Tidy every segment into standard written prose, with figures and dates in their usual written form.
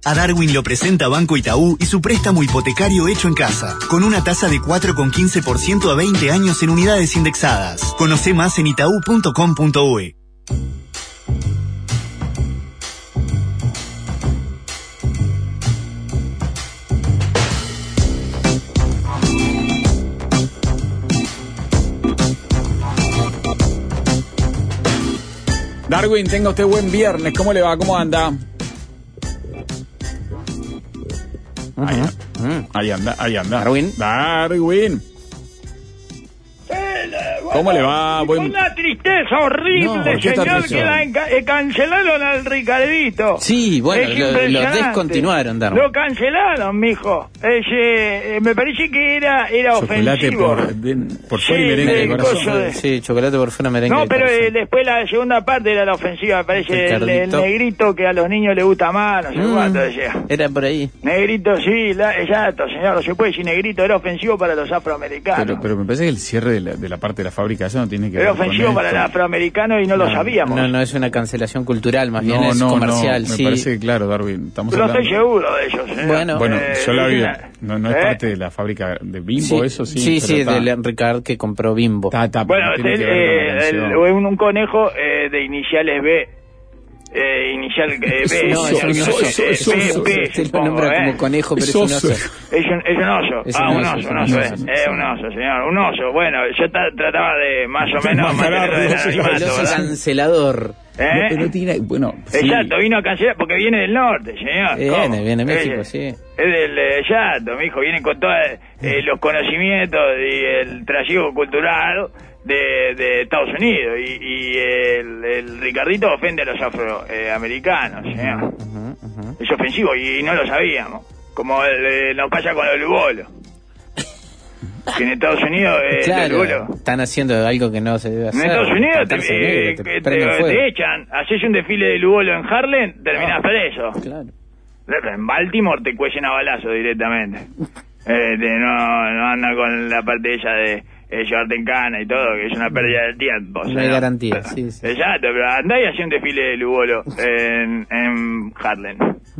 A Darwin lo presenta Banco Itaú y su préstamo hipotecario hecho en casa, con una tasa de 4,15% a 20 años en unidades indexadas. Conoce más en itaú.com.uy. Darwin, tenga usted buen viernes. ¿Cómo le va? ¿Cómo anda? Ahí anda. Darwin. ¿Cómo le va? Una tristeza horrible, señor, que cancelaron al Ricardito. Sí, bueno, lo descontinuaron, Darwin. Lo cancelaron, mijo. Me parece que era chocolate ofensivo. por fuera y merengue de corazón. Sí, chocolate por fuera, merengue no, de pero corazón. Después la segunda parte era la ofensiva, me parece, el negrito que a los niños les gusta más, no sé cuánto decía. Era por ahí. Negrito, sí, exacto, señor, no se puede decir negrito, era ofensivo para los afroamericanos. Pero me parece que el cierre de la parte de la fábrica, eso no tiene que ver era ofensivo para el afroamericano y no lo sabíamos. No, es una cancelación cultural, más bien es comercial. Me parece que, claro, Darwin, estamos hablando... estoy seguro de ellos. Bueno, yo la vi, no es parte de la fábrica de Bimbo, eso sí. Sí, del Ricard que compró Bimbo. Bueno, un conejo de iniciales B. Inicial B. Usted lo nombra como conejo, pero es un oso. Es un oso. Un oso, señor. Un oso. Bueno, yo trataba de más o menos el oso cancelador. No tiene, exacto, vino a cancelar porque viene del norte, señor. Viene de México, sí. Es del exacto, mi hijo, viene con todos los conocimientos y el trasiego cultural de Estados Unidos y el Ricardito ofende a los afroamericanos, señor. Es ofensivo y no lo sabíamos, como nos pasa con el Lubolo. Que en Estados Unidos están haciendo algo que no se debe hacer. En Estados Unidos te echan, haces un desfile de Lubolo en Harlem, terminás preso. Claro. En Baltimore te cuellan a balazo directamente. No anda con la parte ella de llevarte en cana y todo, que es una pérdida de tiempo. No hay garantía, sí. Exacto, pero andá y hacé un desfile de Lubolo en Harlem.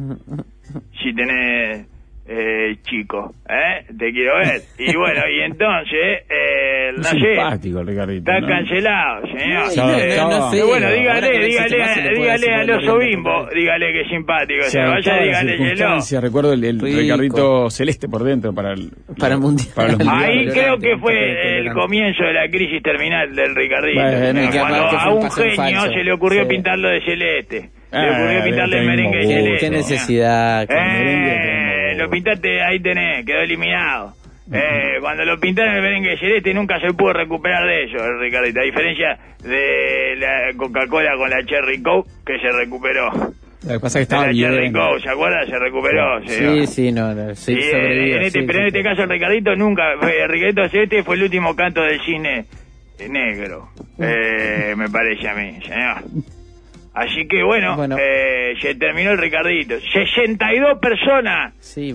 Si tenés chico, te quiero ver. Y bueno, y entonces, no sé, simpático, Ricardito, está cancelado, señor. No sé. Bueno, dígale al oso Bimbo, dígale que es simpático. Dígale. Recuerdo el Ricardito celeste por dentro para los mundiales. Ahí creo que fue el comienzo de la crisis terminal del Ricardito. Cuando a un genio se le ocurrió pintarlo de celeste. Le ocurrió pintarle el merengue de celeste. Qué necesidad. Lo pintaste, ahí tenés, quedó eliminado. Cuando lo pintaron el merengue celeste nunca se pudo recuperar de ello, Ricardito, a diferencia de la Coca-Cola con la Cherry Coke, que se recuperó. Lo que pasa es que estaba bien. Cherry Coke, ¿se acuerda? Se recuperó. Sí, pero en este caso el Ricardito nunca, el Ricardito celeste fue el último canto del cine negro, me parece a mí, señor. Así que bueno. Se terminó el Ricardito. 62 personas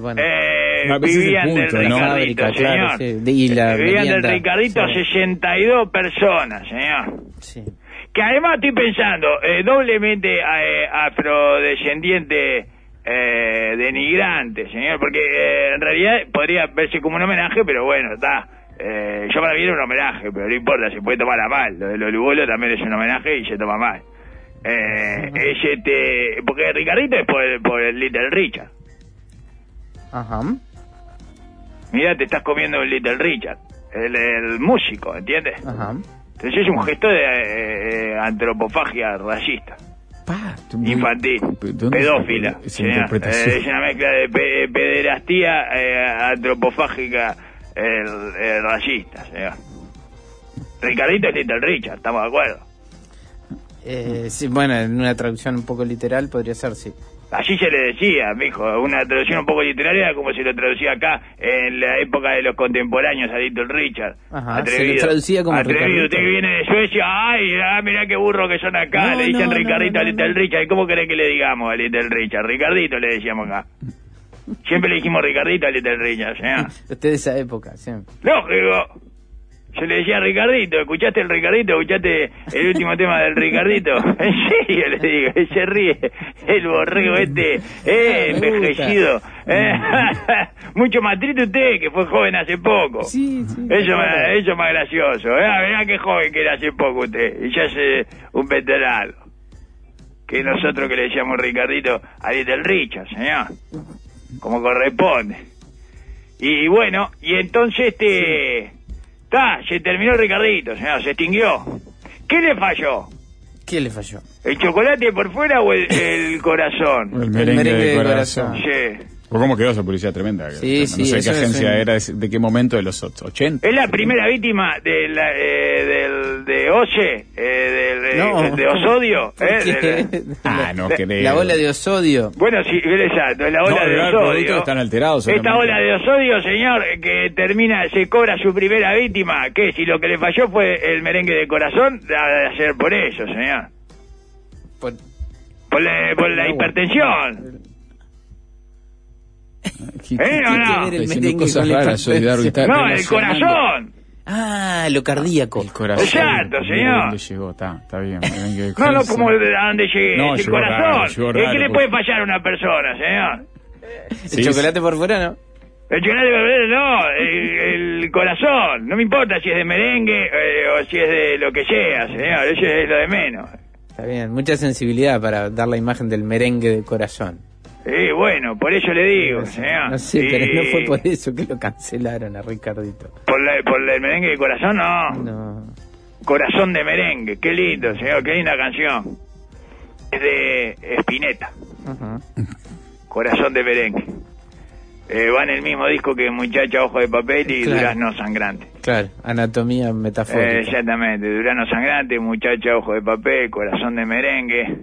vivían del Ricardito, señor. Vivían del Ricardito 62 personas, señor. Sí. Que además estoy pensando, doblemente afrodescendiente denigrante, señor, porque en realidad podría verse como un homenaje, pero bueno, está. Yo para mí era un homenaje, pero no importa, se puede tomar a mal. Lo de los Lubolo también es un homenaje y se toma mal. Porque Ricardito es por el Little Richard. Ajá. Mira, te estás comiendo un Little Richard, el músico, ¿entiendes? Ajá. Entonces es un gesto de antropofagia racista, infantil, pedófila. Es una mezcla de pederastía antropofágica racista, señor. Ricardito es Little Richard, ¿estamos de acuerdo? Sí, bueno, en una traducción un poco literal podría ser, sí. Así se le decía, mijo, una traducción un poco literaria como se lo traducía acá en la época de los contemporáneos a Little Richard. Ajá, atrevido, se lo traducía como atrevido, usted que viene de Suecia, mirá qué burro que son acá, le dicen Ricardito a Little Richard. ¿Y cómo querés que le digamos a Little Richard? Ricardito le decíamos acá. Siempre le dijimos Ricardito a Little Richard, señor. Usted de esa época, siempre. Lógico. Yo le decía a Ricardito, ¿escuchaste el Ricardito? ¿Escuchaste el último tema del Ricardito? En serio, le digo, se ríe el borrego envejecido. Mucho más triste usted, que fue joven hace poco. Sí. Eso es más gracioso. Mirá qué joven que era hace poco usted, y ya es un veterano. Que nosotros que le decíamos Ricardito a Little Richard, señor. Como corresponde. Y bueno, y entonces se terminó Ricardito, señor, se extinguió. ¿Qué le falló? ¿Qué le falló? ¿El chocolate por fuera o el corazón? El merengue de corazón. Sí. ¿O cómo quedó esa publicidad tremenda? Sí, no sé qué agencia era, de qué momento de los 80. Es la primera víctima de OSE, de Osodio. No creo. La ola de Osodio. Bueno, sí, exacto, la ola de Osodio. Están alterados. Esta ola de Osodio, señor, que se cobra su primera víctima, que si lo que le falló fue el merengue de corazón, debe ser por eso, señor. Por la hipertensión. No, cosas raras, solidaridad. No, el corazón. Ah, lo cardíaco. El corazón. Exacto, señor. ¿Dónde llegó? Está bien. No, como a dónde llegué. No, el corazón. Raro, ¿Qué le puede fallar a una persona, señor? ¿El chocolate por fuera no? El chocolate por fuera no, el corazón. No me importa si es de merengue o si es de lo que sea, señor. Eso es lo de menos. Está bien, mucha sensibilidad para dar la imagen del merengue de corazón. Bueno, por eso le digo, señor. No sé, pero no fue por eso que lo cancelaron a Ricardito. ¿Por el merengue de corazón? No. Corazón de merengue, qué lindo, señor, qué linda canción. Es de Spinetta. Corazón de merengue. Va en el mismo disco que Muchacha Ojo de Papel y Durazno Sangrante. Claro, anatomía metafórica. Exactamente, Durazno Sangrante, Muchacha Ojo de Papel, Corazón de merengue.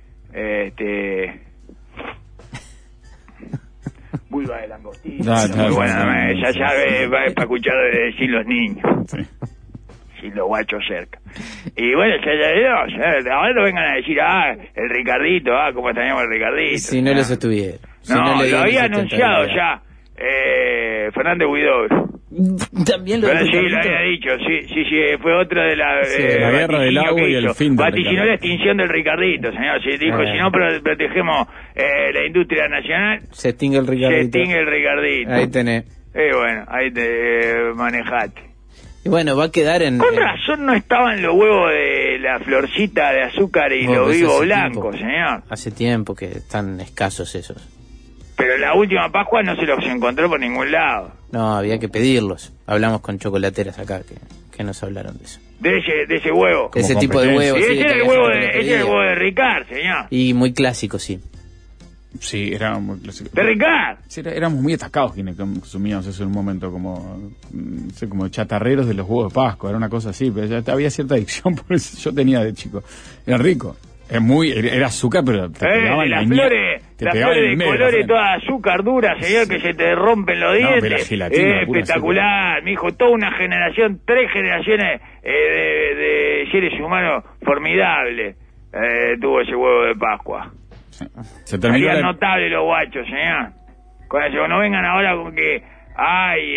Vulva de langostino. Muy buena, esa llave va para escuchar sin los niños. Sí. Sin los guachos cerca. Y bueno, ahora no vengan a decir, el Ricardito, cómo extrañamos el Ricardito. Si no lo sostuviera. No, lo había anunciado ya Fernández Huidobro. También lo lo había dicho, sí, fue otro de la guerra del agua y el fin del vaticinó la extinción del Ricardito, señor. Si dijo, si no protegemos la industria nacional, se extingue el Ricardito. Ahí tenés. Bueno, ahí te manejaste. Y bueno, va a quedar en... Con razón no estaban los huevos de la florcita de azúcar y los vivos blancos, señor. Hace tiempo que están escasos esos. Pero la última Pascua no se los encontró por ningún lado. No, había que pedirlos. Hablamos con chocolateras acá que nos hablaron de eso. De ese huevo. De ese tipo de huevo. Ese era el huevo de Ricard, señor. Y muy clásico, sí. Sí, era muy clásico. ¿De Ricard? Sí, éramos muy atascados quienes consumíamos eso en un momento como chatarreros de los huevos de Pascua, era una cosa así, pero ya había cierta adicción, por eso yo tenía de chico. Era rico. Era azúcar, pero te pegaban las flores de colores, toda azúcar dura, señor, que se te rompen los dientes. Espectacular, mijo, toda una generación, 3 generaciones de seres humanos formidables tuvo ese huevo de Pascua. Se terminó. Serían notables los guachos, señor. Con eso, no vengan ahora con que hay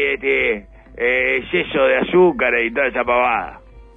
exceso de azúcar y toda esa pavada.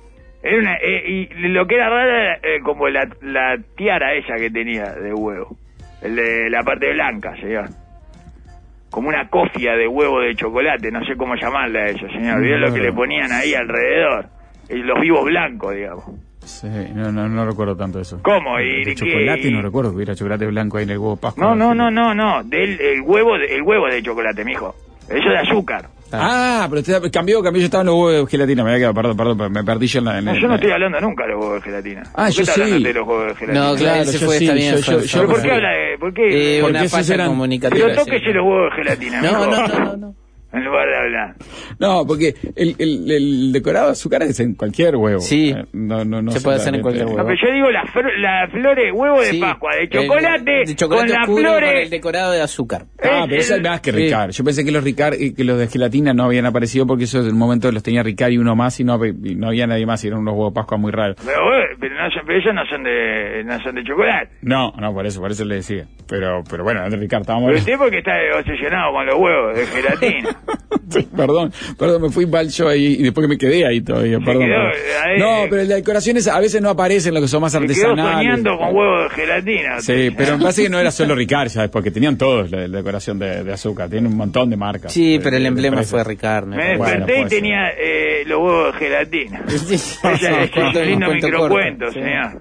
Y lo que era raro era como la tiara esa que tenía de huevo. El de la parte blanca, señor. Como una cofia de huevo de chocolate, no sé cómo llamarle a eso, señor. ¿Vio lo que le ponían ahí alrededor? Y los vivos blancos, digamos. Sí, no recuerdo tanto eso. ¿Cómo? De chocolate no recuerdo que hubiera chocolate blanco ahí en el huevo Pascua. No. El huevo de chocolate, mijo. Eso de azúcar. Pero cambió, yo estaba en los huevos de gelatina. Me había quedado, perdón, me perdí yo en yo no estoy hablando nunca de los huevos de gelatina. Yo sí. De los huevos de gelatina? No, claro, yo sí. ¿Pero por qué habla de...? ¿Por qué? Una falla comunicativa. Pero tóquese los huevos de gelatina. No. En lugar de hablar. No, porque el decorado de azúcar es en cualquier huevo. Sí. No se puede hacer en cualquier huevo. No, pero yo digo las flores, huevo de Pascua, de chocolate con las flores. Con el decorado de azúcar. Pero eso es más que Ricard. Yo pensé que los Ricard y que los de gelatina no habían aparecido porque eso en el momento los tenía Ricard y uno más y no había nadie más y eran unos huevos de Pascua muy raros. Pero ellos no son de chocolate. No, por eso le decía. Pero bueno, de Ricard estábamos... Pero usted porque está obsesionado con los huevos de gelatina. Sí, perdón, me fui mal yo ahí y después que me quedé ahí todavía, perdón. No, pero las decoraciones a veces no aparecen, lo que son más artesanales. Quedó soñando con huevos de gelatina. Sí, pero me parece que no era solo Ricard, ya, porque tenían todos la decoración de azúcar, tienen un montón de marcas. Sí, pero el emblema fue Ricard. Me desperté y tenía los huevos de gelatina. Es un lindo microcuento, señor.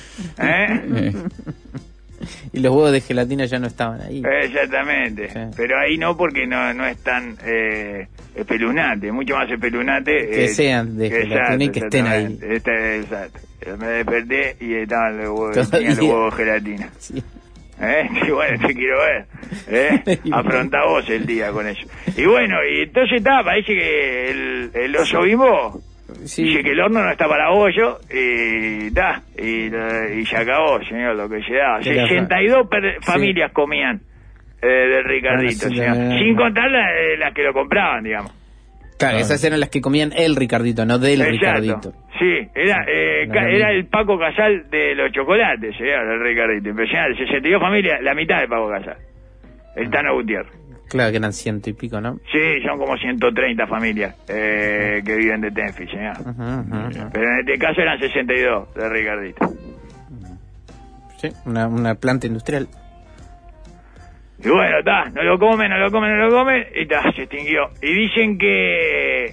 Y los huevos de gelatina ya no estaban ahí. Exactamente, sí. Pero ahí no, porque no es tan espeluznante, mucho más espeluznante que sean de gelatina y que estén ahí. Exacto. Me desperté y estaban los huevos de gelatina. Sí. Sí, bueno, te quiero ver. Afrontá vos el día con eso. Y bueno, y entonces parece que el oso vivo. Sí. Dice que el horno no está para bollo y se acabó, señor, lo que se daba. 62 familias comían del Ricardito, señor. Sin contar las que lo compraban, digamos. Claro, esas eran las que comían el Ricardito, no del Ricardito. Sí, era el Paco Casal de los chocolates, señor, el Ricardito. Impresionante, 62 familias, la mitad de Paco Casal. El Tano Gutiérrez. Claro que eran 100 y pico, ¿no? Sí, son como 130 familias que viven de Tenfi, señor. Pero en este caso eran 62 de Ricardito. Sí, una planta industrial. Y bueno, no lo comen, y se extinguió. Y dicen que,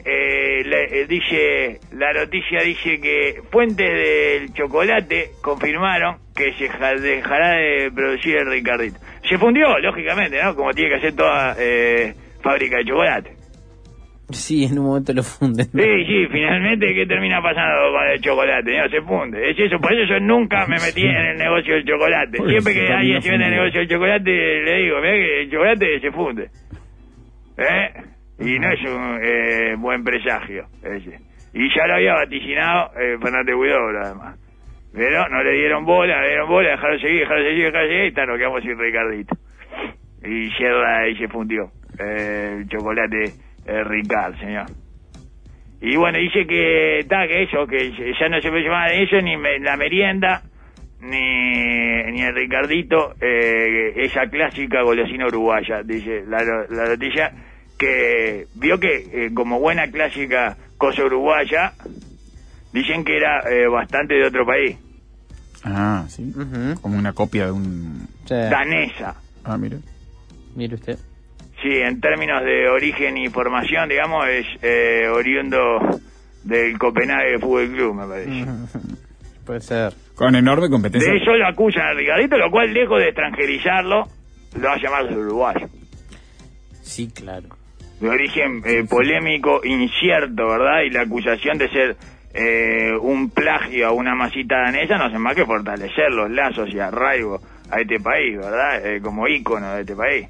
la noticia dice que fuentes del chocolate confirmaron que se dejará de producir el Ricardito. Se fundió, lógicamente, ¿no? Como tiene que hacer toda fábrica de chocolate. Sí, en un momento lo funden, ¿no? Sí, finalmente, ¿qué termina pasando con el chocolate? No, se funde. Es eso, por eso yo nunca me metí en el negocio del chocolate. Siempre que alguien se mete en el negocio del chocolate, le digo, mirá que el chocolate se funde. Y no es un buen presagio ese. Y ya lo había vaticinado Fernández Huidobro, además. Pero no le dieron bola, dejaron seguir, y nos quedamos sin Ricardito. Y se fundió el chocolate Ricard, señor. Y bueno, dice que eso, que ya no se puede llamar eso, ni la merienda, ni el Ricardito, esa clásica golosina uruguaya, dice la noticia, que vio que como buena clásica cosa uruguaya, dicen que era bastante de otro país. Ah, sí. Como una copia de un... danesa. Ah, mire usted. Sí, en términos de origen y formación, digamos, es oriundo del Copenhague Fútbol Club, me parece. Puede ser. Con enorme competencia. De eso lo acusan a Ricardito, lo cual, lejos de extranjerizarlo, lo va a llamar uruguayo. Sí, claro. De origen polémico, incierto, ¿verdad? Y la acusación de ser un plagio a una masita danesa no hace más que fortalecer los lazos y arraigo a este país, ¿verdad? Como ícono de este país.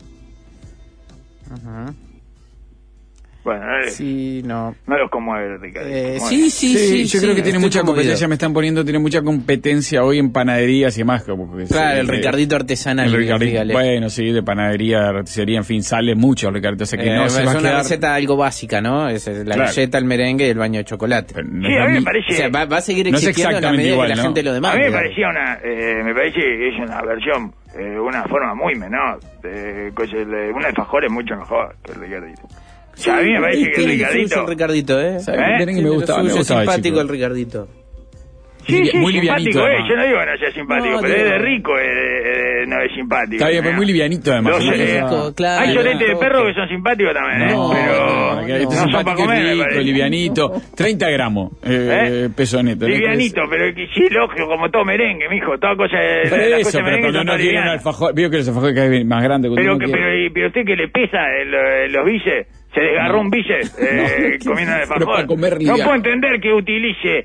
Bueno, no los conmueve, Ricardo. Sí, yo creo que tiene mucha competencia, tiene mucha competencia hoy en panaderías y demás. Claro, el Ricardito artesanal. Bueno, sí, de panadería, roticería, en fin, sale mucho el Ricardito. O sea que es una receta algo básica, ¿no? Es la galleta, el merengue y el baño de chocolate. No a mí me parece... O sea, va a seguir existiendo en la medida igual, que la gente lo demanda. A mí me parecía me parece que es una versión, una forma muy menor. Un alfajor es mucho mejor que el Ricardito. Sí, a mí me parece que el Ricardito... Me gustaba simpático el Ricardito. Sí, muy simpático livianito, yo no digo que no sea simpático, pero es de rico, no es simpático. Está bien, pues muy livianito además. Claro. Hay soletes de perro que son simpáticos también, pero no son para comer, rico, livianito, 30 gramos, peso neto. Livianito, pero sí, lógico, como todo merengue, mijo, toda cosa de eso, pero cuando no tiene un alfajor, veo que los alfajores cada vez más grandes. Pero usted que le pesa los bices. Se desgarró un bíceps comiendo alfajor. No puedo entender que utilice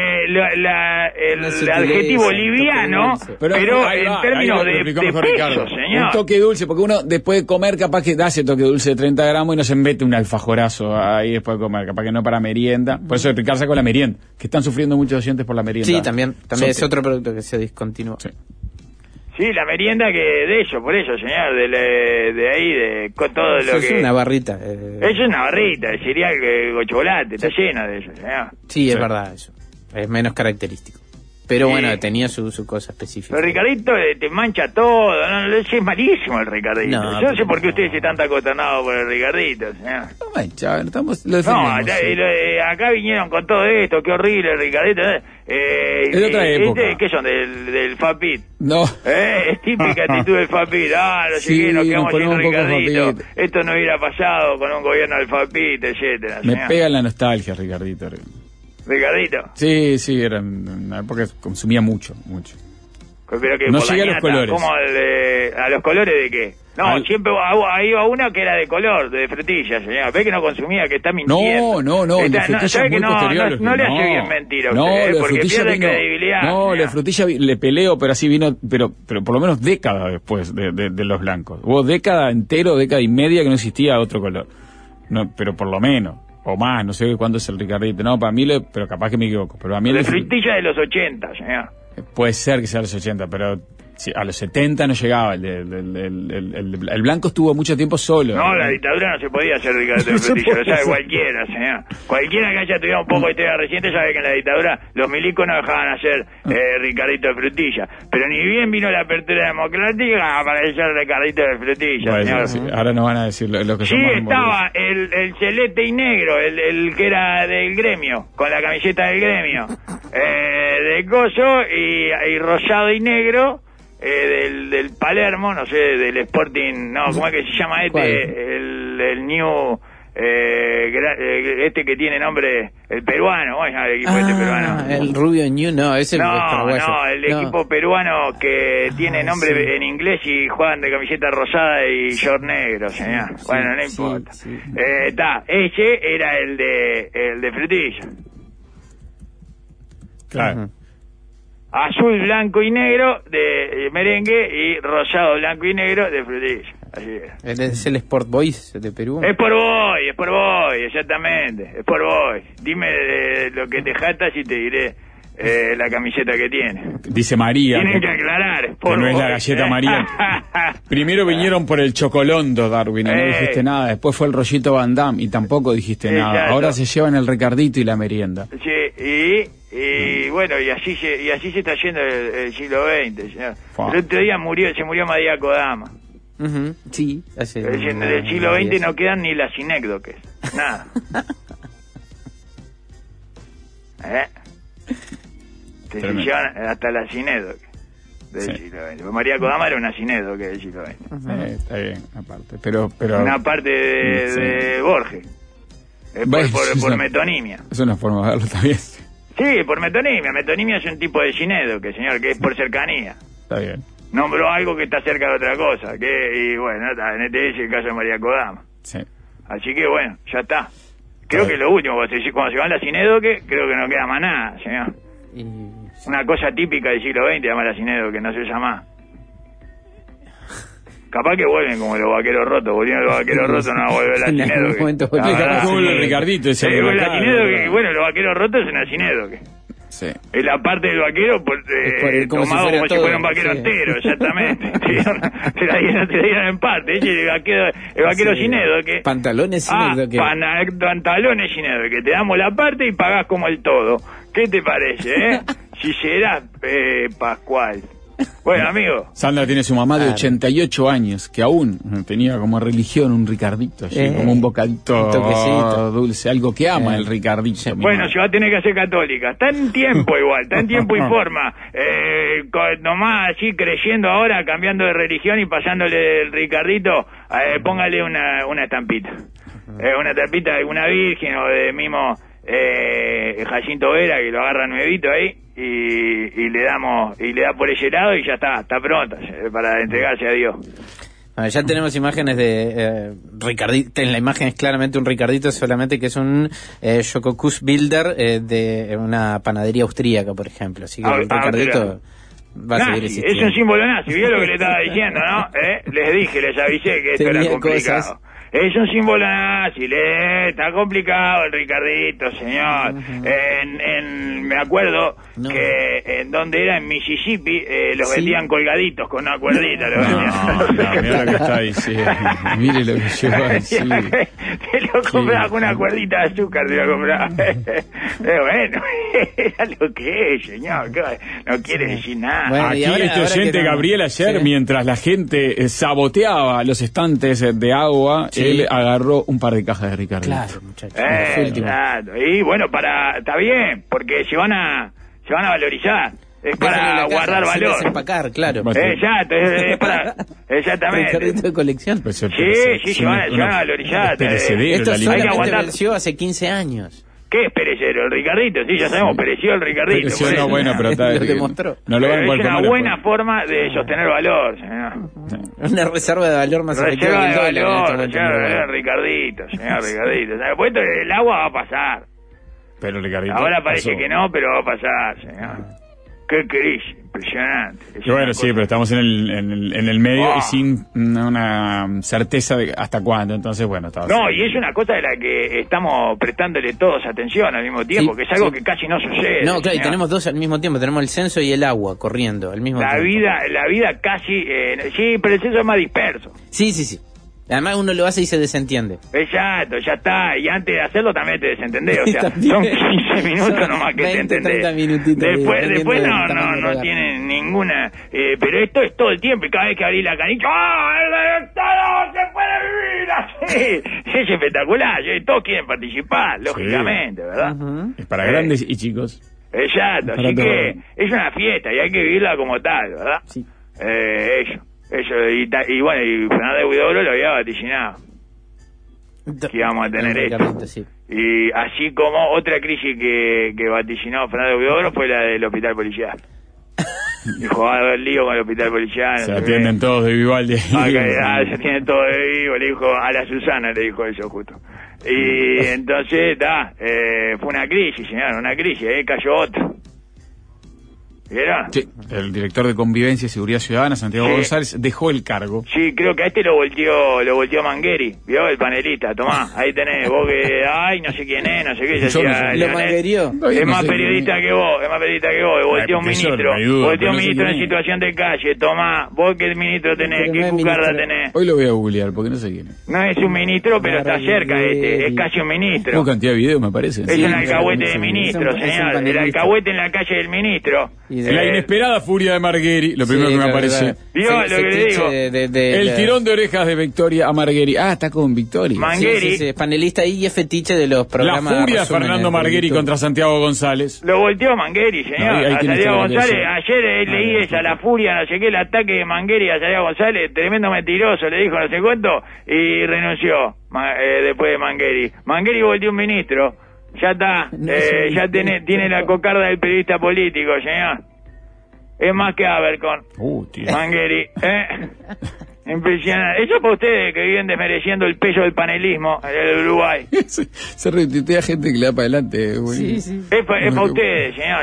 el adjetivo liviano, pero en términos de peso, señor. Un toque dulce, porque uno después de comer capaz que da ese toque dulce de 30 gramos y no se mete un alfajorazo ahí después de comer, capaz que no para merienda. Por eso Ricardo sacó la merienda, que están sufriendo muchos oyentes por la merienda. Sí, también es otro producto que se discontinuó. Sí, la merienda por eso, señor, de ahí, con todo lo que... Es una barrita. Es una barrita, el cereal con chocolate, está lleno de eso, señor. Sí, es verdad eso. Es menos característico. Pero bueno, tenía su cosa específica. El Ricardito te mancha todo, ¿no? Es malísimo el Ricardito. No, yo no sé por qué ustedes están tan consternados por el Ricardito, señor. No mancha, lo defendemos. Acá vinieron con todo esto, qué horrible el Ricardito. Es de otra época. ¿Qué son? ¿Del FAPIT? No. Es típica actitud del FAPIT. No sé qué, nos quedamos sin Ricardito. Esto no hubiera pasado con un gobierno del FAPIT, etcétera. Me pega la nostalgia, Ricardito. ¿Ricardito? Sí, era una época que consumía mucho. Pero que no por llegué la a los colores. ¿Cómo ¿a los colores de qué? No, siempre iba una que era de color, de frutilla, señor. Ve que no consumía, que está mintiendo. No, el de frutilla es muy posterior. No le hace bien mentira a no, usted, porque pierde vino, credibilidad. No, la frutilla le peleo, pero así vino, pero por lo menos década después de los blancos. Hubo década y media que no existía otro color. No, pero por lo menos. O más, no sé cuándo es el Ricardito. No, para mí, pero capaz que me equivoco. Pero a mí de frutilla de los 80, señor. Puede ser que sea de los 80, pero a los 70 no llegaba. El blanco estuvo mucho tiempo solo. No, la dictadura no se podía hacer Ricardito de frutilla, lo sabe cualquiera, señor. Cualquiera que haya tenido un poco de historia reciente sabe que en la dictadura los milicos no dejaban hacer Ricardito de frutilla. Pero ni bien vino la apertura democrática para hacer Ricardito de frutilla, bueno, señor. Sí, ahora nos van a decir lo que sí, estaba el celeste y negro, el que era del gremio, con la camiseta del gremio, de coso y rosado y negro. Del Palermo, no sé, del Sporting, no, ¿cómo es que se llama este? El New, este que tiene nombre, el peruano, ¿cómo se llama el equipo este peruano? El Rubio New, no, ese el equipo peruano que tiene nombre en inglés y juegan de camiseta rosada y short negro, señor. Bueno, no importa. Ese era el de frutilla. Claro. Azul, blanco y negro de merengue y rosado, blanco y negro de frutilla. Así es. ¿Es el Sport Boys de Perú? Es por Boy, exactamente. Es por Boy. Dime lo que te jatas y te diré la camiseta que tiene. Dice María. Tienen que aclarar. Es por que no Boy. Es la galleta María. Primero vinieron por el chocolondo, Darwin, y no dijiste nada. Después fue el rollito Van Damme y tampoco dijiste nada. Ahora se llevan el Ricardito y la merienda. Sí, y bueno, y así se está yendo el siglo XX, señor. El otro día se murió María Kodama. Sí, del siglo XX no quedan ni las sinécdoques, nada. Se llevan hasta las sinécdoques del siglo XX. María Kodama era una sinédoque del siglo XX. Está bien, aparte. Pero una parte de Borges. Por metonimia. Es una forma de verlo también. Sí, por metonimia. Metonimia es un tipo de sinédoque, señor, que es por cercanía. Está bien. Nombró algo que está cerca de otra cosa. Y bueno, en este es el caso de María Kodama. Sí. Así que bueno, ya está. Creo que lo último, cuando se van las sinédoques, creo que no queda más nada, señor. Una cosa típica del siglo XX, además la sinédoque, no se usa más. Capaz que vuelven como los vaqueros rotos. Volvieron los vaqueros rotos, no va a volver la sinédoque. Capaz que vuelve el Ricardito. Bueno, los vaqueros rotos es una sinédoque. Sí. Es la parte del vaquero tomado como si fuera un vaquero entero, exactamente. te la dieron en parte. El vaquero sinédoque. Pantalones sinédoque. Pantalones sinédoque. Te damos la parte y pagás como el todo. ¿Qué te parece, Si serás Pascual. Bueno, amigo. Sandra tiene su mamá de 88 años, que aún tenía como religión un Ricardito, allí, como un bocadito dulce, algo que ama el Ricardito. Bueno, se va a tener que hacer católica. Está en tiempo igual, está en tiempo y forma. Nomás así creyendo ahora, cambiando de religión y pasándole el Ricardito, póngale una estampita. Una estampita de alguna virgen o de mismo Jacinto Vera, que lo agarra nuevito ahí. Y le da por ese lado y ya está pronta para entregarse a Dios. Ya tenemos imágenes de Ricardito. En la imagen es claramente un Ricardito, solamente que es un Schokokuss Bilder de una panadería austríaca, por ejemplo. Así que el Ricardito va a seguir existiendo. Es un símbolo nazi, ¿vio lo que le estaba diciendo, no? Les avisé que esto era complicado. Es un símbolo nazi, está complicado el Ricardito, señor. Me acuerdo que en donde era, en Mississippi, los vendían colgaditos con una cuerdita. Mira lo que está diciendo. Mire lo que yo voy a decir. Te lo compraba con una cuerdita de azúcar, te lo compraba. Bueno, era lo que es, señor. No quiere decir nada. Bueno, aquí este oyente Gabriel ayer, mientras la gente saboteaba los estantes de agua, él agarró un par de cajas de Ricardo. Claro, muchachos. Exacto. Y bueno, está bien, porque se van a valorizar. Es para guardar valor. Empacar, claro. Exacto, es para... Exactamente. Ricardito de colección. Sí, se van a valorizar. Esto solamente venció hace 15 años. ¿Qué es perecero? El Ricardito, sí, ya sabemos, pereció el Ricardito. Pereció, no, bueno, pero lo demostró. No lo es una buena forma de sostener valor, señor. Una reserva de valor más efectiva que el dólar. Señor Ricardito, señor Ricardito. Después el agua va a pasar. Pero Ricardito ahora parece que no, pero va a pasar, señor. Qué crisis, impresionante. Y bueno, sí, pero estamos en el medio y sin una certeza de hasta cuándo, entonces bueno, está. No, y es una cosa de la que estamos prestándole todos atención al mismo tiempo, que es algo que casi no sucede. No, claro, y tenemos dos al mismo tiempo, tenemos el censo y el agua corriendo al mismo tiempo. La vida casi, sí, pero el censo es más disperso. Sí. Además uno lo hace y se desentiende. Exacto, ya está. Y antes de hacerlo también te desentendés. O sea, son 15 minutos nomás que 20, te entendés. 30 minutitos. Después no tiene ninguna... pero esto es todo el tiempo. Y cada vez que abrís la canilla... ¡Ah! ¡El Estado se puede vivir así! Es espectacular. Todos quieren participar, lógicamente, ¿verdad? Es para grandes y chicos. Exacto. Así que es una fiesta y hay que vivirla como tal, ¿verdad? Sí. Eso, y bueno, y Fernández Huidobro lo había vaticinado que íbamos a tener esto. Sí. Y así como otra crisis que vaticinó Fernández Huidobro fue la del hospital policial. Dijo, va a haber lío con el hospital policial. Se atienden todos de Vivaldi. Se atienden todos de Vivo, le dijo a la Susana, le dijo eso justo. Y entonces, fue una crisis, señor, una crisis, ahí cayó otra. ¿Vieron? Sí, el director de Convivencia y Seguridad Ciudadana, Santiago González, dejó el cargo. Sí, creo que a este lo volteó Mangueri, ¿vio? El panelista, tomá, ahí tenés, vos que, no sé quién es, no sé qué. ¿Lo manguerió? Es más periodista que vos, volteó un ministro en situación de calle, tomá, vos qué ministro tenés, qué cucarda tenés. Hoy lo voy a googlear, porque no sé quién es. No es un ministro, pero está cerca es casi un ministro. Tengo cantidad de videos, me parece. Es un alcahuete de ministro, señor, el alcahuete en la calle del ministro. La inesperada furia de Margueri, lo primero que me aparece. ¿Vio lo que le digo? El tirón de orejas de Victoria a Margueri. Está con Victoria. Mangueri. Sí, panelista y es fetiche de los programas. La furia de Fernando Margueri contra Santiago González. Lo volteó Mangueri, señor. A Santiago González, ayer leí esa, la furia, no sé qué, el ataque de Mangueri a Santiago González, tremendo mentiroso, le dijo no sé cuánto, y renunció después de Mangueri. Mangueri volteó un ministro. Ya está, ya tiene la cocarda del periodista político, señor. Es más que Abercon. Mangueri, impresionante. Eso para ustedes que viven desmereciendo el peso del panelismo en el Uruguay. Se retuitea gente que le da para adelante. Sí. Es para ustedes, señor.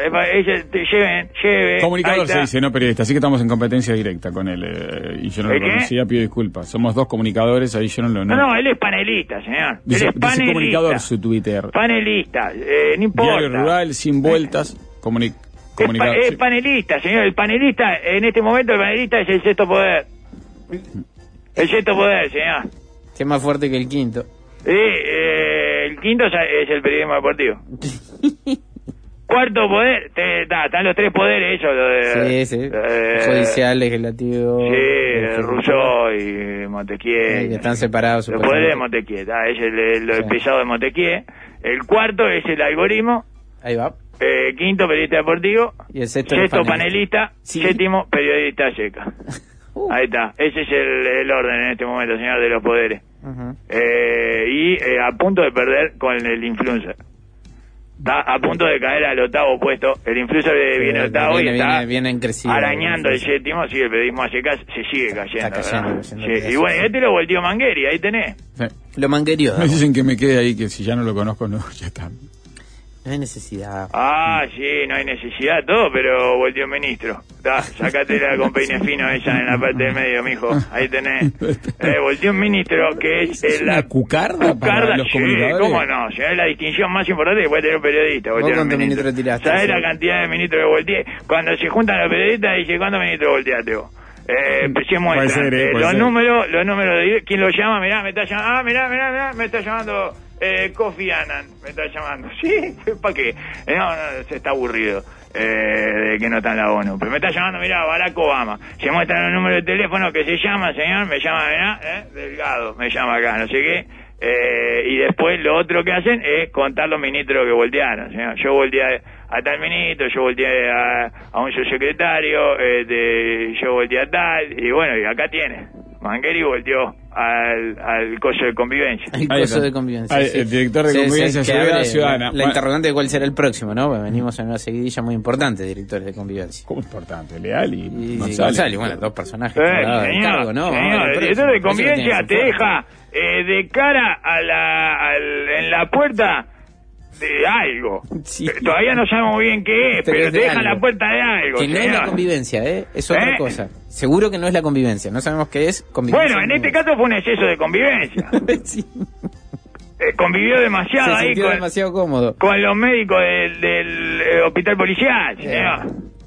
Lleve. Comunicador se dice, no periodista. Así que estamos en competencia directa con él. Y yo no lo conocía, pido disculpas. Somos dos comunicadores, ahí yo no lo... No, él es panelista, señor. Dice, él es panelista. Dice comunicador su Twitter. Panelista, no importa. Diario Rural, sin vueltas, es panelista, señor. El panelista, en este momento, el panelista es el sexto poder. El sexto poder, señor. Que es más fuerte que el quinto. El quinto es el periodismo deportivo. Cuarto poder, están los tres poderes, sí. Judicial, legislativo. Sí, Rousseau y Montesquieu. Que están separados. Los poderes de Montesquieu, es el pesado de Montesquieu. El cuarto es el algoritmo. Ahí va. Quinto, periodista deportivo. Y el sexto panelista. Sí. Séptimo, periodista seca. Ahí está. Ese es el orden en este momento, señor, de los poderes. Y a punto de perder con el influencer. Está a punto de caer al octavo puesto. El influencer viene octavo y está arañando el séptimo. Sí, el periodismo se sigue cayendo. Y bueno, este lo volteó Mangueri, ahí tenés. Lo manguerió. Me dicen que me quede ahí, que si ya no lo conozco, no, ya está. No hay necesidad. Sí, no hay necesidad, todo, pero volteó el ministro. Sacátela con peine fino ella en la parte del medio, mijo. Ahí tenés. Volteó un ministro que es la cucarda para los comunicadores. ¿Cómo no? Si es la distinción más importante que puede tener un periodista. ¿Vos cuántos ministros tiraste? ¿Sabés la cantidad de ministros que volteé? Cuando se juntan los periodistas, dice, ¿cuántos ministros volteaste vos? Se muestran los números de quién lo llama. Mirá, me está llamando. Mirá, me está llamando Kofi Annan, me está llamando. Sí, ¿para qué? No, se está aburrido de que no está en la ONU. Pero me está llamando, mirá, Barack Obama. Se muestran los números de teléfono que se llama, señor, me llama, mirá, Delgado, me llama acá, no sé qué. Y después lo otro que hacen es contar los ministros que voltearon, señor. Yo volteé a tal ministro, yo volteé a un subsecretario, yo volteé a tal, y bueno, y acá tiene. Mangueri volteó al coso de convivencia. El coso de convivencia. Sí. El director de convivencia ciudadana. La interrogante de cuál será el próximo, ¿no? Porque venimos en una seguidilla muy importante de directores de convivencia. ¿Cómo importante? Leal y González. Bueno, dos personajes. Señor, cargo, ¿no? Señor, el director de convivencia te deja de cara en la puerta de algo. Sí. Todavía no sabemos bien qué es, pero te deja la puerta de algo. Que no es la convivencia, es otra cosa. Seguro que no es la convivencia, no sabemos qué es convivencia. Bueno, en este caso fue un exceso de convivencia. Sí. Convivió demasiado ahí demasiado cómodo con los médicos del hospital policial, señor.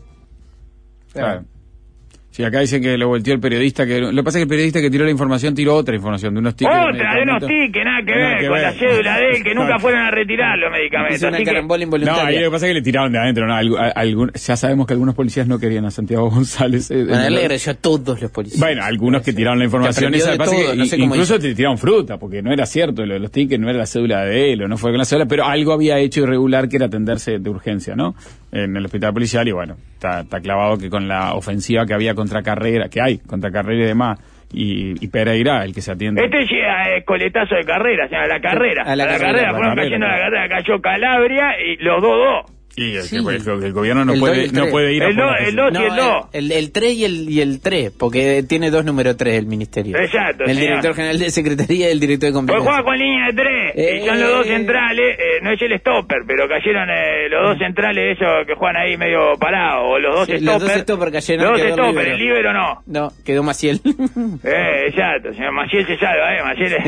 Claro. Sí, acá dicen que lo volteó el periodista. Lo que pasa es que el periodista que tiró la información tiró otra información de unos tickets. De unos tickets, nada que ver con la cédula de él, que nunca fueron a retirar los medicamentos. Es una carambola involuntaria. No, ahí lo que pasa es que le tiraron de adentro. Ya sabemos que algunos policías no querían a Santiago González. Él le agradeció a todos los policías. Bueno, algunos que tiraron la información. Incluso te tiraron fruta, porque no era cierto. Los tickets no era la cédula de él, o no fue con la cédula, pero algo había hecho irregular que era atenderse de urgencia, ¿no? En el hospital policial, y bueno, está clavado que con la ofensiva que había contra Carrera, contra Carrera y demás, y Pereira, el que se atiende. Llega coletazo de Carrera, o sea, a la carrera fueron cayendo a la carrera, cayó Calabria y los dos. Y el gobierno no puede ir el 2 y el 2. El 3 y el 3, porque tiene dos números 3 el ministerio. Exacto. El director general de secretaría y el director de convivencia. Pues juega con línea de 3, y son los dos centrales, no es el stopper, pero cayeron los dos centrales esos que juegan ahí medio parados, o los dos stoppers. Los dos stoppers cayeron. Los dos stoppers, el líbero no. No, quedó Maciel. Exacto, señor Maciel se salva, Maciel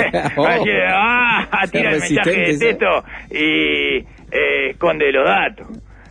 tira el mensaje de texto y esconde los datos.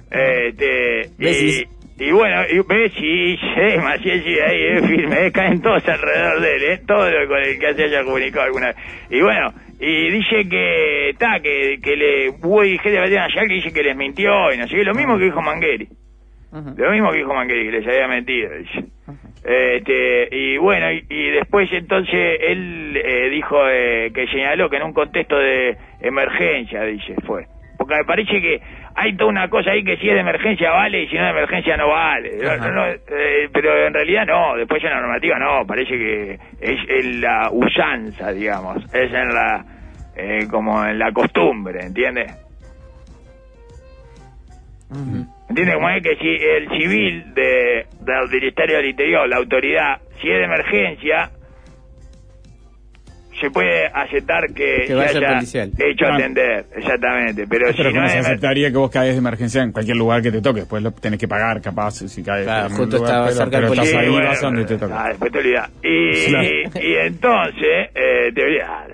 Y bueno, Maciel sigue ahí, firme, caen todos alrededor de él, todo lo con el que se haya comunicado alguna vez. Y bueno, y dice que hubo gente de allá que dice que les mintió y no sé qué, lo mismo que dijo Mangueri. Lo mismo que dijo Mangueri, que les había mentido, dice. Y bueno, y después entonces él dijo que señaló que en un contexto de emergencia, dice, fue. Porque me parece que hay toda una cosa ahí que si es de emergencia vale y si no es de emergencia no vale. Pero en realidad no, después en la normativa no, parece que es en la usanza, digamos, es en la como en la costumbre, ¿entiendes? ¿Entiendes? Como es que si el civil del Ministerio del Interior, la autoridad, si es de emergencia, se puede aceptar que se haya hecho atender, exactamente, pero si no se aceptaría que vos caes de emergencia en cualquier lugar que te toque, después lo tenés que pagar, capaz, si caes en justo lugar, estaba cerca del policía, ahí vas donde te toca. Después te olvidás. Y entonces, te olvidás.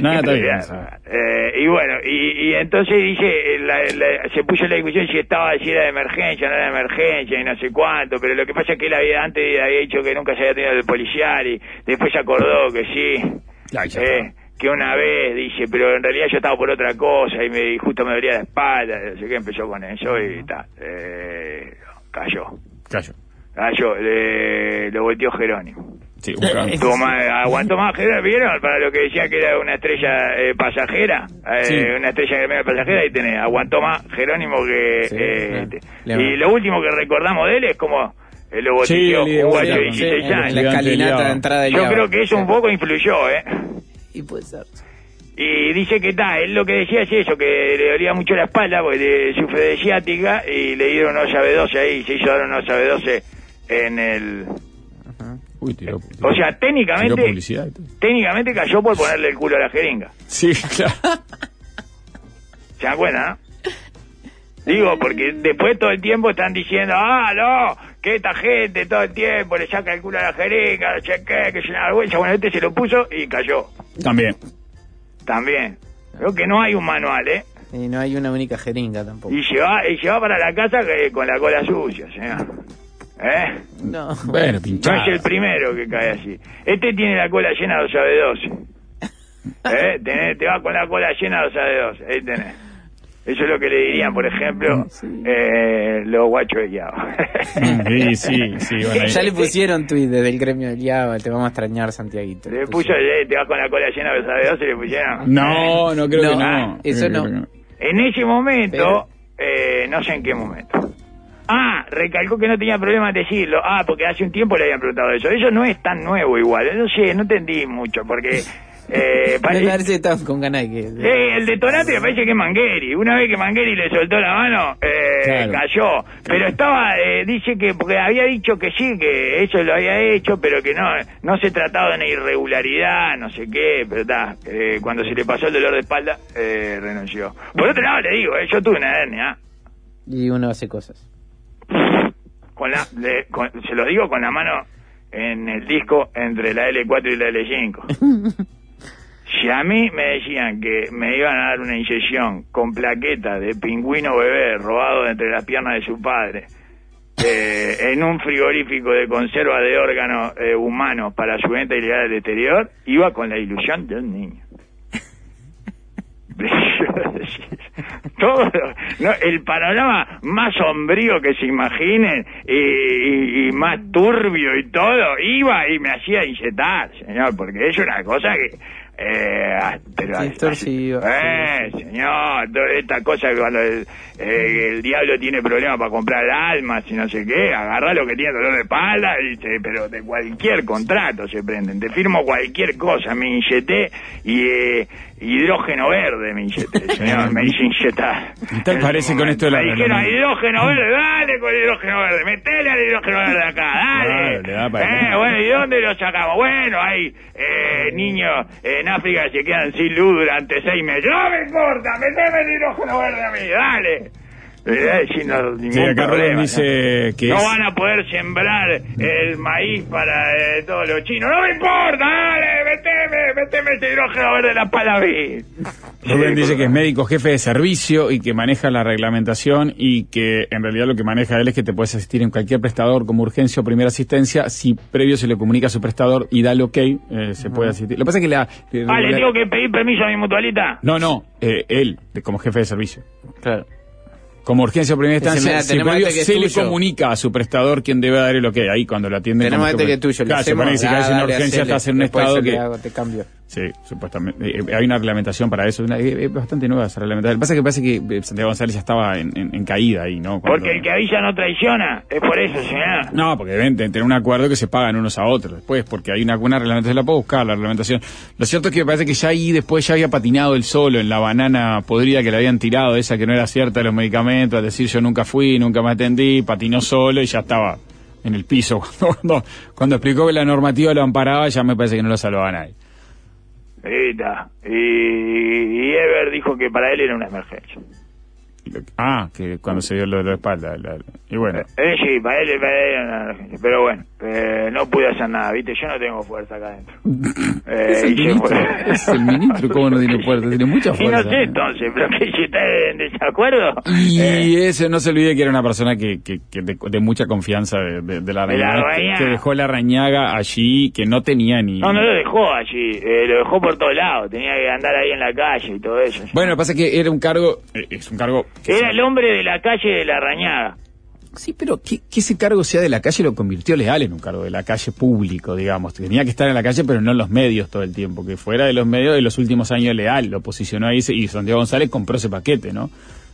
Y bueno, y entonces dice, se puso la discusión si era de emergencia, no era de emergencia, y no sé cuánto, pero lo que pasa es que él antes había dicho que nunca se había tenido el policial, y después se acordó que sí. Que una vez dice, pero en realidad yo estaba por otra cosa y justo me dolía la espalda, no sé qué, empezó con eso y tal, cayó, lo volteó Jerónimo. Sí, aguantó más Jerónimo, ¿vieron? Para lo que decía que era una estrella pasajera, una estrella pasajera, y tenés, aguantó más Jerónimo que y lo último que recordamos de él es como lo botiqueó, jugó a 16 años. La escalinata de entrada del Yo creo que eso un poco influyó, Y puede ser. Y dice que él lo que decía es eso, que le dolía mucho la espalda porque sufre de ciática y le dieron unos llave 12 ahí, se hizo dar unos llave 12 en el... tiró, o sea, técnicamente cayó por ponerle el culo a la jeringa. Sí, claro. ¿Se dan cuenta, no? Digo, porque después todo el tiempo están diciendo, no, que esta gente todo el tiempo le saca el culo a la jeringa, no sé qué, que es una vergüenza. Bueno, este se lo puso y cayó. También. Creo que no hay un manual, Y no hay una única jeringa tampoco. Y lleva para la casa con la cola sucia, señor. No. Bueno, pinchado. No es el primero que cae así. Este tiene la cola llena 2 de 12. Te va con la cola llena 2 de 12. Ahí tenés. Eso es lo que le dirían, por ejemplo, los guachos de Yaba. Sí, bueno, ya le pusieron tuit desde el gremio del Yaba, te vamos a extrañar, Santiaguito. Le puso, te vas con la cola llena de 12, le pusieron. No creo que no. Eso no. En ese momento, no sé en qué momento. Recalcó que no tenía problema en decirlo. Porque hace un tiempo le habían preguntado eso. Eso no es tan nuevo igual. No sé, no entendí mucho, porque... me parece que estás con ganas de que... el detonante me parece que es Mangueri. Una vez que Mangueri le soltó la mano, claro. Cayó. Pero estaba, dice que, porque había dicho que sí, que eso lo había hecho, pero que no se trataba de una irregularidad, no sé qué, pero cuando se le pasó el dolor de espalda, renunció. Por otro lado, le digo, yo tuve una hernia. Y uno hace cosas. Se lo digo con la mano en el disco entre la L4 y la L5. Si a mí me decían que me iban a dar una inyección con plaquetas de pingüino bebé robado entre las piernas de su padre, en un frigorífico de conserva de órganos humanos para su venta ilegal al exterior, iba con la ilusión de un niño. Todo, el panorama más sombrío que se imaginen y más turbio y todo, iba y me hacía inyectar, señor, porque es una cosa que pero distorsiva. Señor, toda esta cosa que cuando el diablo tiene problemas para comprar almas y no sé qué, agarrá lo que tiene dolor de espalda y pero de cualquier contrato se prenden, te firmo cualquier cosa, me inyecté y hidrógeno verde me inyecté, señor, me hice inyectar. ¿Te parece con esto de la... Me dijeron hidrógeno verde, dale con hidrógeno verde, metele al hidrógeno verde acá, dale. Bueno, ¿y dónde lo sacamos? Bueno, hay niños en África que se quedan sin luz durante 6 meses. ¡No me importa! ¡Meteme el hidrógeno verde a mí! ¡Dale! Sin ningún problema, dice que no van a poder sembrar el maíz para todos los chinos. ¡No me importa! ¡Dale! ¡Meteme ese hidrógeno verde en la espalda a mí! Rubén dice que es médico jefe de servicio y que maneja la reglamentación y que en realidad lo que maneja él es que te puedes asistir en cualquier prestador como urgencia o primera asistencia. Si previo se le comunica a su prestador y da el ok, se puede asistir. Lo que pasa es que ¿le tengo que pedir permiso a mi mutualita? No, él, como jefe de servicio. Claro. Como urgencia o primera instancia, se le comunica a su prestador quien debe dar el ok. Ahí cuando lo atienden... Tenemos que tuyo. Claro, se pone que si cae una urgencia, estás en un estado que... te cambio. Sí, supuestamente. Hay una reglamentación para eso. Es bastante nueva esa reglamentación. Lo que pasa es que Santiago González ya estaba en caída ahí, ¿no? Porque el que avisa no traiciona. Es por eso, señor. No, porque deben tener un acuerdo que se pagan unos a otros después, porque hay una reglamentación. La puedo buscar, la reglamentación. Lo cierto es que me parece que ya ahí después ya había patinado él solo en la banana podrida que le habían tirado, esa que no era cierta de los medicamentos, al decir yo nunca fui, nunca me atendí, patinó solo y ya estaba en el piso. Cuando explicó que la normativa lo amparaba, ya me parece que no lo salvaba a nadie. Ahí está. Y Ever dijo que para él era una emergencia. Que cuando se dio lo de la espalda. Y bueno. Sí, para él era una emergencia. Pero bueno, no pude hacer nada, ¿viste? Yo no tengo fuerza acá adentro. Es el ministro, ¿cómo no tiene fuerza? Tiene mucha fuerza. Y no sé entonces, pero que si está en desacuerdo. Y ese no se olvide que era una persona que de mucha confianza de la Rañaga, que dejó la Rañaga allí, que no tenía ni... No lo dejó allí, lo dejó por todos lados, tenía que andar ahí en la calle y todo eso. Bueno, lo que pasa es que era un cargo, es un cargo... Era el hombre de la calle de la Rañaga. Sí, pero que ese cargo sea de la calle lo convirtió Leal en un cargo de la calle público, digamos. Tenía que estar en la calle, pero no en los medios todo el tiempo. Que fuera de los medios, de los últimos años Leal lo posicionó ahí y Santiago González compró ese paquete, ¿no?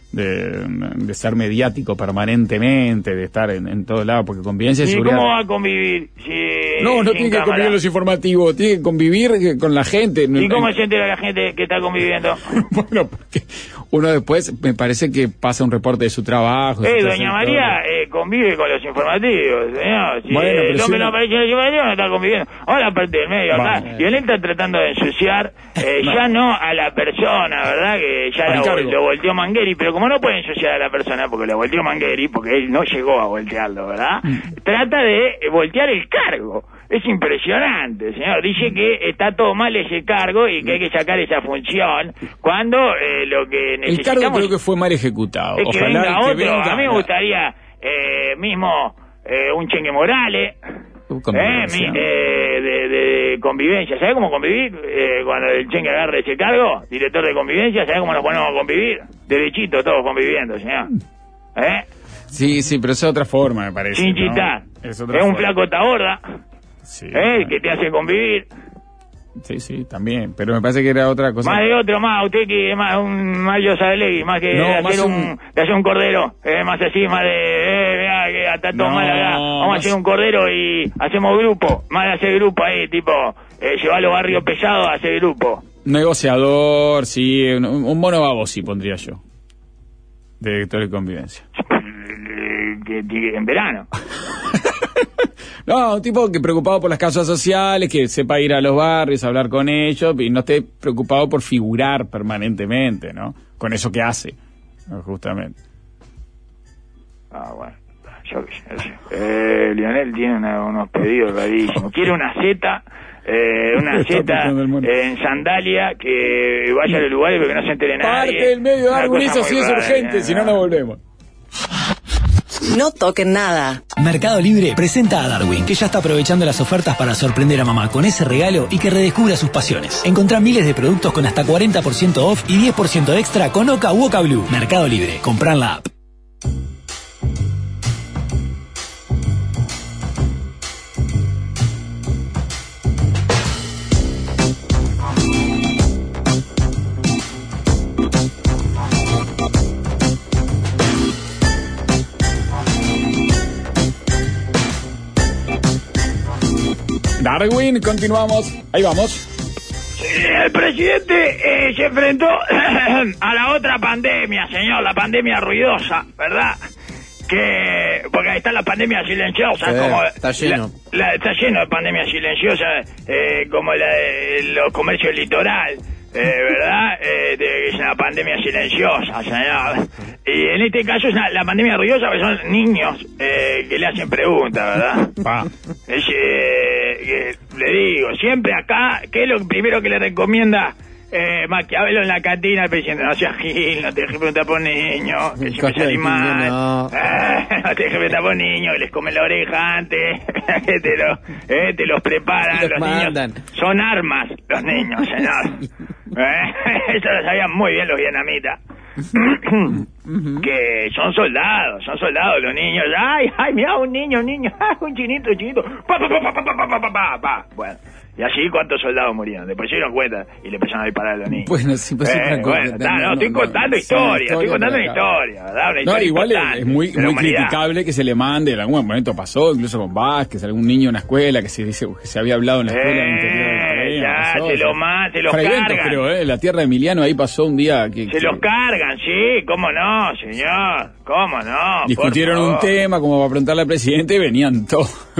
De ser mediático permanentemente, de estar en todos lados, porque convivencia y seguridad... ¿Cómo va a convivir? No tiene que convivir en los informativos, tiene que convivir con la gente. ¿Y cómo se entera la gente que está conviviendo? Bueno, porque uno después me parece que pasa un reporte de su trabajo. Doña María convive con los informativos, señor. Si bueno, el hombre no aparece en los informativos, no está conviviendo. Ahora la parte del medio acá. Y él está tratando de ensuciar, ya no a la persona, ¿verdad? Que ya lo volteó Mangueri, pero como no puede ensuciar a la persona porque lo volteó Mangueri, porque él no llegó a voltearlo, ¿verdad? Trata de voltear el cargo. Es impresionante, señor. Dice que está todo mal ese cargo y que hay que sacar esa función cuando lo que necesitamos... El cargo creo que fue mal ejecutado. Es que ojalá venga que otro. venga, a mí me gustaría mismo un Chengue Morales de convivencia. ¿Sabe cómo convivir? Cuando el Chengue agarre ese cargo, director de convivencia, ¿sabe cómo nos ponemos a convivir? Derechito, todos conviviendo, señor. Sí, pero es otra forma, me parece. Chinchita. ¿no? Es un flaco taborda. Sí, que te hace convivir. Sí, también, pero me parece que era otra cosa. Más de otro, más, usted que más un Mario Sadelegui, más que no, de hacer un cordero, más así, más de, que está todo mal acá, vamos a hacer un cordero y hacemos grupo, más de hacer grupo ahí, tipo, llevar a los barrios pesados a hacer grupo. Negociador, sí, un mono babo, sí, pondría yo, de director de convivencia. En verano. No, un tipo que preocupado por las causas sociales, que sepa ir a los barrios, hablar con ellos y no esté preocupado por figurar permanentemente, ¿no? Con eso que hace, ¿no? Justamente. Bueno, yo Lionel tiene unos pedidos rarísimos. Quiere una Z, en sandalia que vaya a los lugares pero que no se entere nadie. Parte del medio de Darwin, eso sí es urgente, si no, no volvemos. No toquen nada. Mercado Libre presenta a Darwin, que ya está aprovechando las ofertas para sorprender a mamá con ese regalo y que redescubra sus pasiones. Encontrá miles de productos con hasta 40% off y 10% extra con Oca u Oca Blue. Mercado Libre, comprar la app. Darwin, continuamos. Ahí vamos. Sí, el presidente se enfrentó a la otra pandemia, señor, la pandemia ruidosa, ¿verdad? Porque ahí está la pandemia silenciosa, como está lleno. Está lleno de pandemia silenciosa, como la de los comercios litoral, ¿verdad? Es una pandemia silenciosa, señor. Y en este caso es la pandemia ruidosa, porque son niños que le hacen preguntas, ¿verdad? Le digo, siempre acá, ¿qué es lo primero que le recomienda Maquiavelo en la cantina al presidente? No seas gil, no te dejes preguntar por niños, que siempre salís mal. No te dejes preguntar por niños, que les comen la oreja antes, que te los preparan, los mandan. Niños. Son armas, los niños, señor. Eso lo sabían muy bien los vietnamitas. Que son soldados los niños. Ay, mira, un niño, un chinito. Bueno, y así cuántos soldados murieron. Después se dieron cuenta y le empezaron a disparar a los niños. Bueno, sí, pues estoy contando historia, ¿verdad? Una historia igual es muy criticable que se le mande. En algún momento pasó, incluso con Vázquez, algún niño en la escuela que se dice que se había hablado en la escuela del interior. Se los cargan. Creo, la tierra de Emiliano ahí pasó un día los cargan, sí, cómo no, señor, cómo no. Discutieron un tema como para preguntarle al presidente y venían todos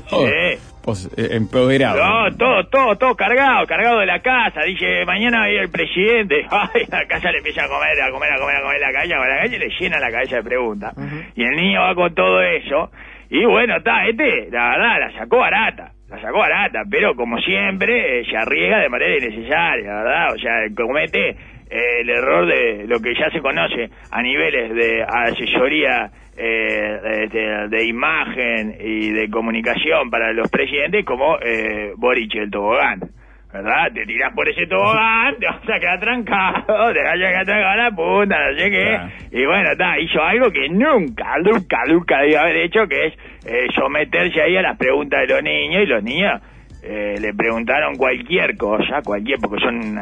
empoderados. Todo cargado de la casa. Dice, mañana va a ir el presidente. Ay, la casa le empieza a comer la calle y le llena la cabeza de preguntas. Y el niño va con todo eso. Y bueno, la verdad, la sacó barata, pero como siempre, se arriesga de manera innecesaria, ¿verdad? O sea, comete el error de lo que ya se conoce a niveles de asesoría de imagen y de comunicación para los presidentes, como Boric el tobogán, ¿verdad? Te tirás por ese tobogán, te vas a quedar trancado, te vas a quedar trancado a la punta, no sé qué. Y bueno, hizo algo que nunca debió haber hecho, que es someterse ahí a las preguntas de los niños, y los niños le preguntaron cualquier cosa, porque son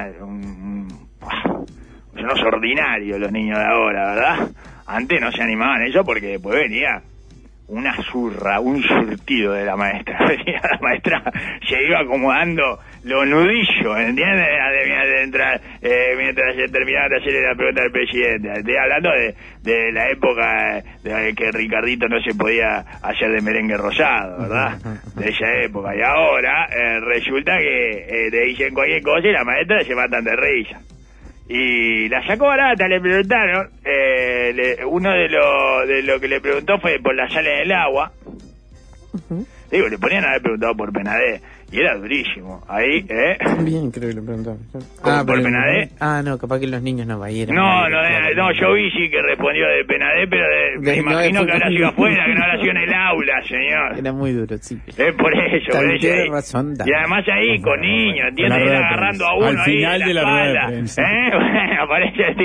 unos ordinarios los niños de ahora, ¿verdad? Antes no se animaban eso porque después venía una zurra, un surtido de la maestra. La maestra se iba acomodando los nudillos, ¿entiendes? Mientras se terminaba de hacerle la pregunta al presidente. Estoy hablando de la época de que Ricardito no se podía hacer de merengue rosado, ¿verdad? De esa época. Y ahora resulta que te dicen cualquier cosa y la maestra se matan de risa. Y la sacó barata, le preguntaron, uno de lo que le preguntó fue por la sal en el agua. Digo, le ponían a haber preguntado por Penadé, y era durísimo. Ahí, Bien, creo que le preguntaron. ¿Por Penadé? No, capaz que los niños no vayan. No, yo vi sí que respondió de Penadé, pero me imagino que habrá sido afuera, que no habrá sido en el aula, señor. Era muy duro, sí. Por eso. Tiene razón. Y además ahí, con niños, ¿entiendes? Él agarrando a uno al ahí final de la rueda de prensa. Bueno, aparece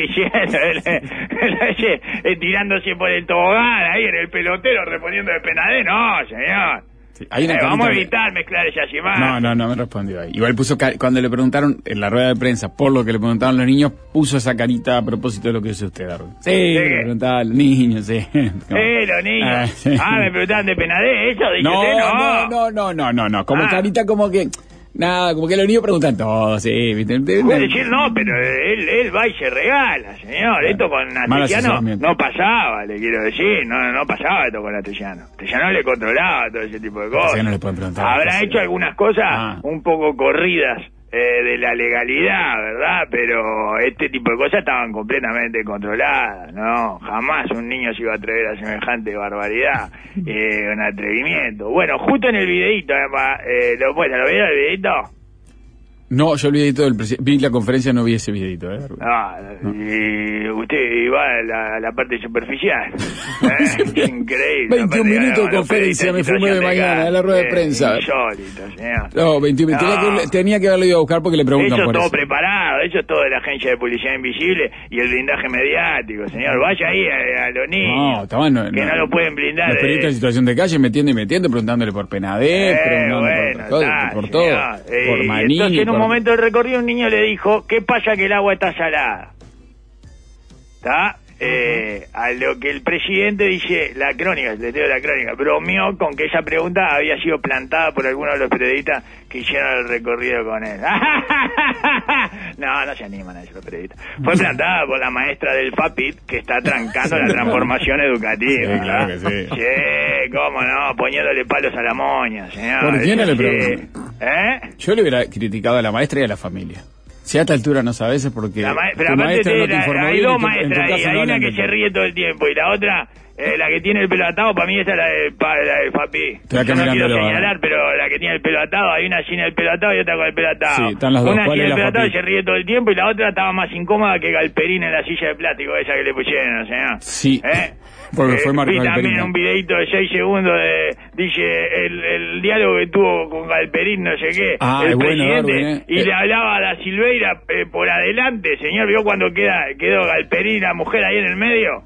diciendo, tirándose por el tobogán, ahí en el pelotero, respondiendo de Penadé. No, señor. Sí, vamos a evitar mezclar esas imágenes. No me respondió ahí. Igual puso, cuando le preguntaron en la rueda de prensa por lo que le preguntaban los niños, puso esa carita a propósito de lo que dice usted, Darwin. Sí, le preguntaban a los niños, sí. Los niños. Sí. Me preguntaban de Penadé, eso, dice No. Como carita como que... Nada, como que los niños preguntan todo, sí, ¿viste? Puede decir no, pero él va y se regala, señor. Esto con Atellano no pasaba, le quiero decir. No pasaba esto con Atellano. Atellano le controlaba todo ese tipo de cosas. No le pueden preguntar. Habrá hecho algunas cosas un poco corridas de la legalidad, ¿verdad? Pero este tipo de cosas estaban completamente controladas, ¿no? Jamás un niño se iba a atrever a semejante barbaridad, un atrevimiento. Bueno, justo en el videíto, además, ¿lo vieron el videíto? No, yo el videito vi la conferencia, no vi ese videito, No. Y usted iba a la parte superficial. Increíble. 21 minutos de conferencia, me fumé de mañana, a la rueda de prensa. Insólito, señor. No, 21 tenía que haberlo ido a buscar porque le preguntan por eso. Eso todo preparado, eso todo de la agencia de publicidad invisible y el blindaje mediático, señor. Vaya ahí a los niños, que no lo pueden blindar. Los periodistas de situación de calle metiendo, preguntándole por Penadé, por todo, por Manini. Entonces, en un momento del recorrido, un niño le dijo, ¿qué pasa que el agua está salada? ¿Está? A lo que el presidente dice, le leo la crónica, bromeó con que esa pregunta había sido plantada por algunos de los periodistas que hicieron el recorrido con él. No se animan a eso los periodistas. Fue plantada por la maestra del FAPIT, que está trancando la transformación educativa. Sí, claro que sí. Sí, cómo no, poniéndole palos a la moña, señor. ¿Por qué no le pregunto? Yo le hubiera criticado a la maestra y a la familia. Si a esta altura no sabes es porque pero aparte no te informó. Hay dos maestras ahí, hay una que se ríe todo el tiempo y la otra, la que tiene el pelo atado, para mí esa es la del FAPI. Yo no quiero señalar, pero la que tiene el pelo atado, hay una sin el pelo atado y otra con el pelo atado. Sí, están las dos. Una sin el pelo atado y se ríe todo el tiempo y la otra estaba más incómoda que Galperín en la silla de plástico esa que le pusieron, señor. Sí. Porque fue Marco vi Galperín. También un videito de 6 segundos dice el diálogo que tuvo con Galperín, no sé qué, el presidente, Darwin, y le hablaba a Da Silveira por adelante, señor, vio cuando quedó Galperín, la mujer ahí en el medio,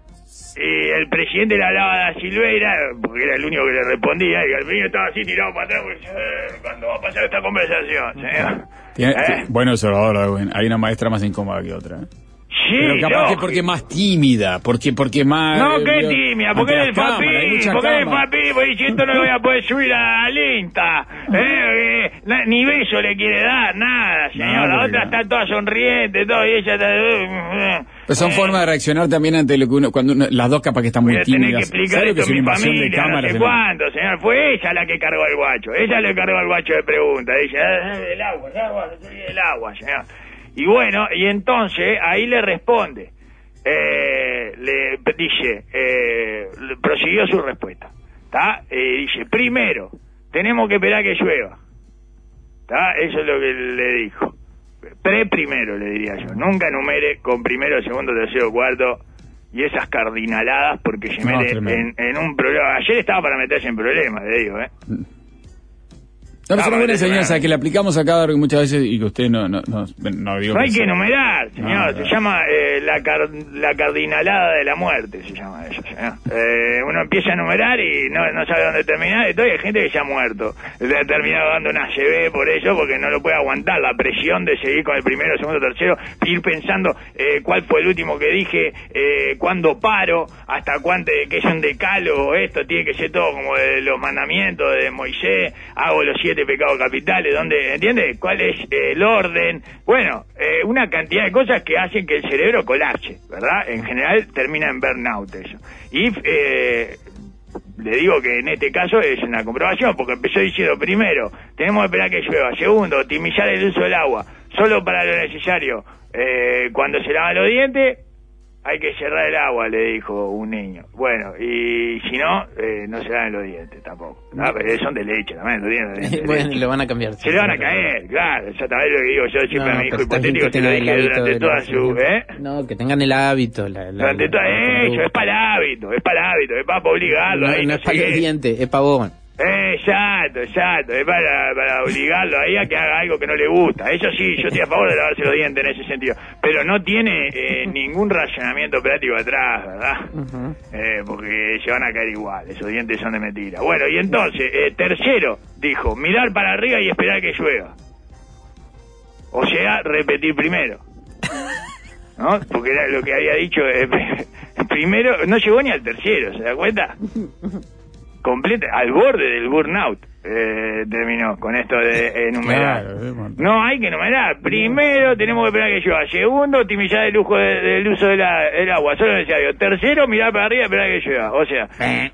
y el presidente le hablaba a Da Silveira, porque era el único que le respondía, y Galperín estaba así tirado para atrás, ¿cuándo va a pasar esta conversación, señor? Bueno, Salvador Darwin, hay una maestra más incómoda que otra, Sí, pero capaz que porque más tímida, porque más... No, qué tímida, porque es el FAPI, porque si esto no lo voy a poder subir a la Insta, ni beso le quiere dar, nada, señor, la otra está toda sonriente, todo, y ella está... Pero son formas de reaccionar también ante lo que las dos capaz que están muy tímidas. Voy a tener que explicar esto a mi familia, no sé cuánto, señor, fue ella la que cargó el guacho, ella le cargó el guacho de preguntas, dice, del agua, señor. Y bueno, y entonces ahí le responde, le dice, prosiguió su respuesta, ¿está? Dice, primero, tenemos que esperar que llueva, ¿está? Eso es lo que le dijo. Primero, le diría yo, nunca enumere con primero, segundo, tercero, cuarto y esas cardinaladas porque se mete en un problema. Ayer estaba para meterse en problemas, le digo, No, es una buena enseñanza que le aplicamos acá Darwin muchas veces y que usted no digo. No hay que enumerar, señor. Se llama la cardinalada de la muerte, se llama eso, señor. Uno empieza a enumerar y no sabe dónde terminar. Y todavía hay gente que ya ha muerto. Le ha terminado dando una ACV por eso, porque no lo puede aguantar la presión de seguir con el primero, segundo, tercero, ir pensando cuál fue el último que dije, cuándo paro, hasta cuánto, que es un decálogo, esto tiene que ser todo como de los mandamientos de Moisés, hago los 7 pecados capitales, donde, ¿entiendes? ¿Cuál es el orden? Bueno, una cantidad de cosas que hacen que el cerebro colapse, ¿verdad? En general termina en burnout eso. Y le digo que en este caso es una comprobación, porque empezó diciendo, primero, tenemos que esperar que llueva, segundo, optimizar el uso del agua, solo para lo necesario. Cuando se lavan los dientes, hay que cerrar el agua, le dijo un niño. Bueno, y si no, no se lavan los dientes tampoco. Pero son de leche también, los dientes. Bueno, lo van a cambiar. Se le van a caer, claro, exactamente lo que digo yo siempre a mi hijo hipotético, se lo dije durante toda su... No, que tengan el hábito. Durante todo eso, es para el hábito, es para obligarlo. No, ahí, no es para los dientes, es para vos. Exacto, es para obligarlo ahí a que haga algo que no le gusta. Eso sí, yo estoy a favor de lavarse los dientes en ese sentido, pero no tiene ningún racionamiento práctico atrás, ¿verdad? Uh-huh. Porque se van a caer igual, esos dientes son de mentira. Bueno, y entonces, tercero, dijo, mirar para arriba y esperar que llueva. O sea, repetir primero, ¿no? Porque era lo que había dicho, primero, no llegó ni al tercero, ¿se da cuenta? Completa, al borde del burnout terminó con esto de enumerar. Claro, no hay que enumerar. Primero tenemos que esperar que llueva. Segundo, optimizar el uso del agua, solo necesario. Tercero, mirar para arriba y esperar que llueva. O sea,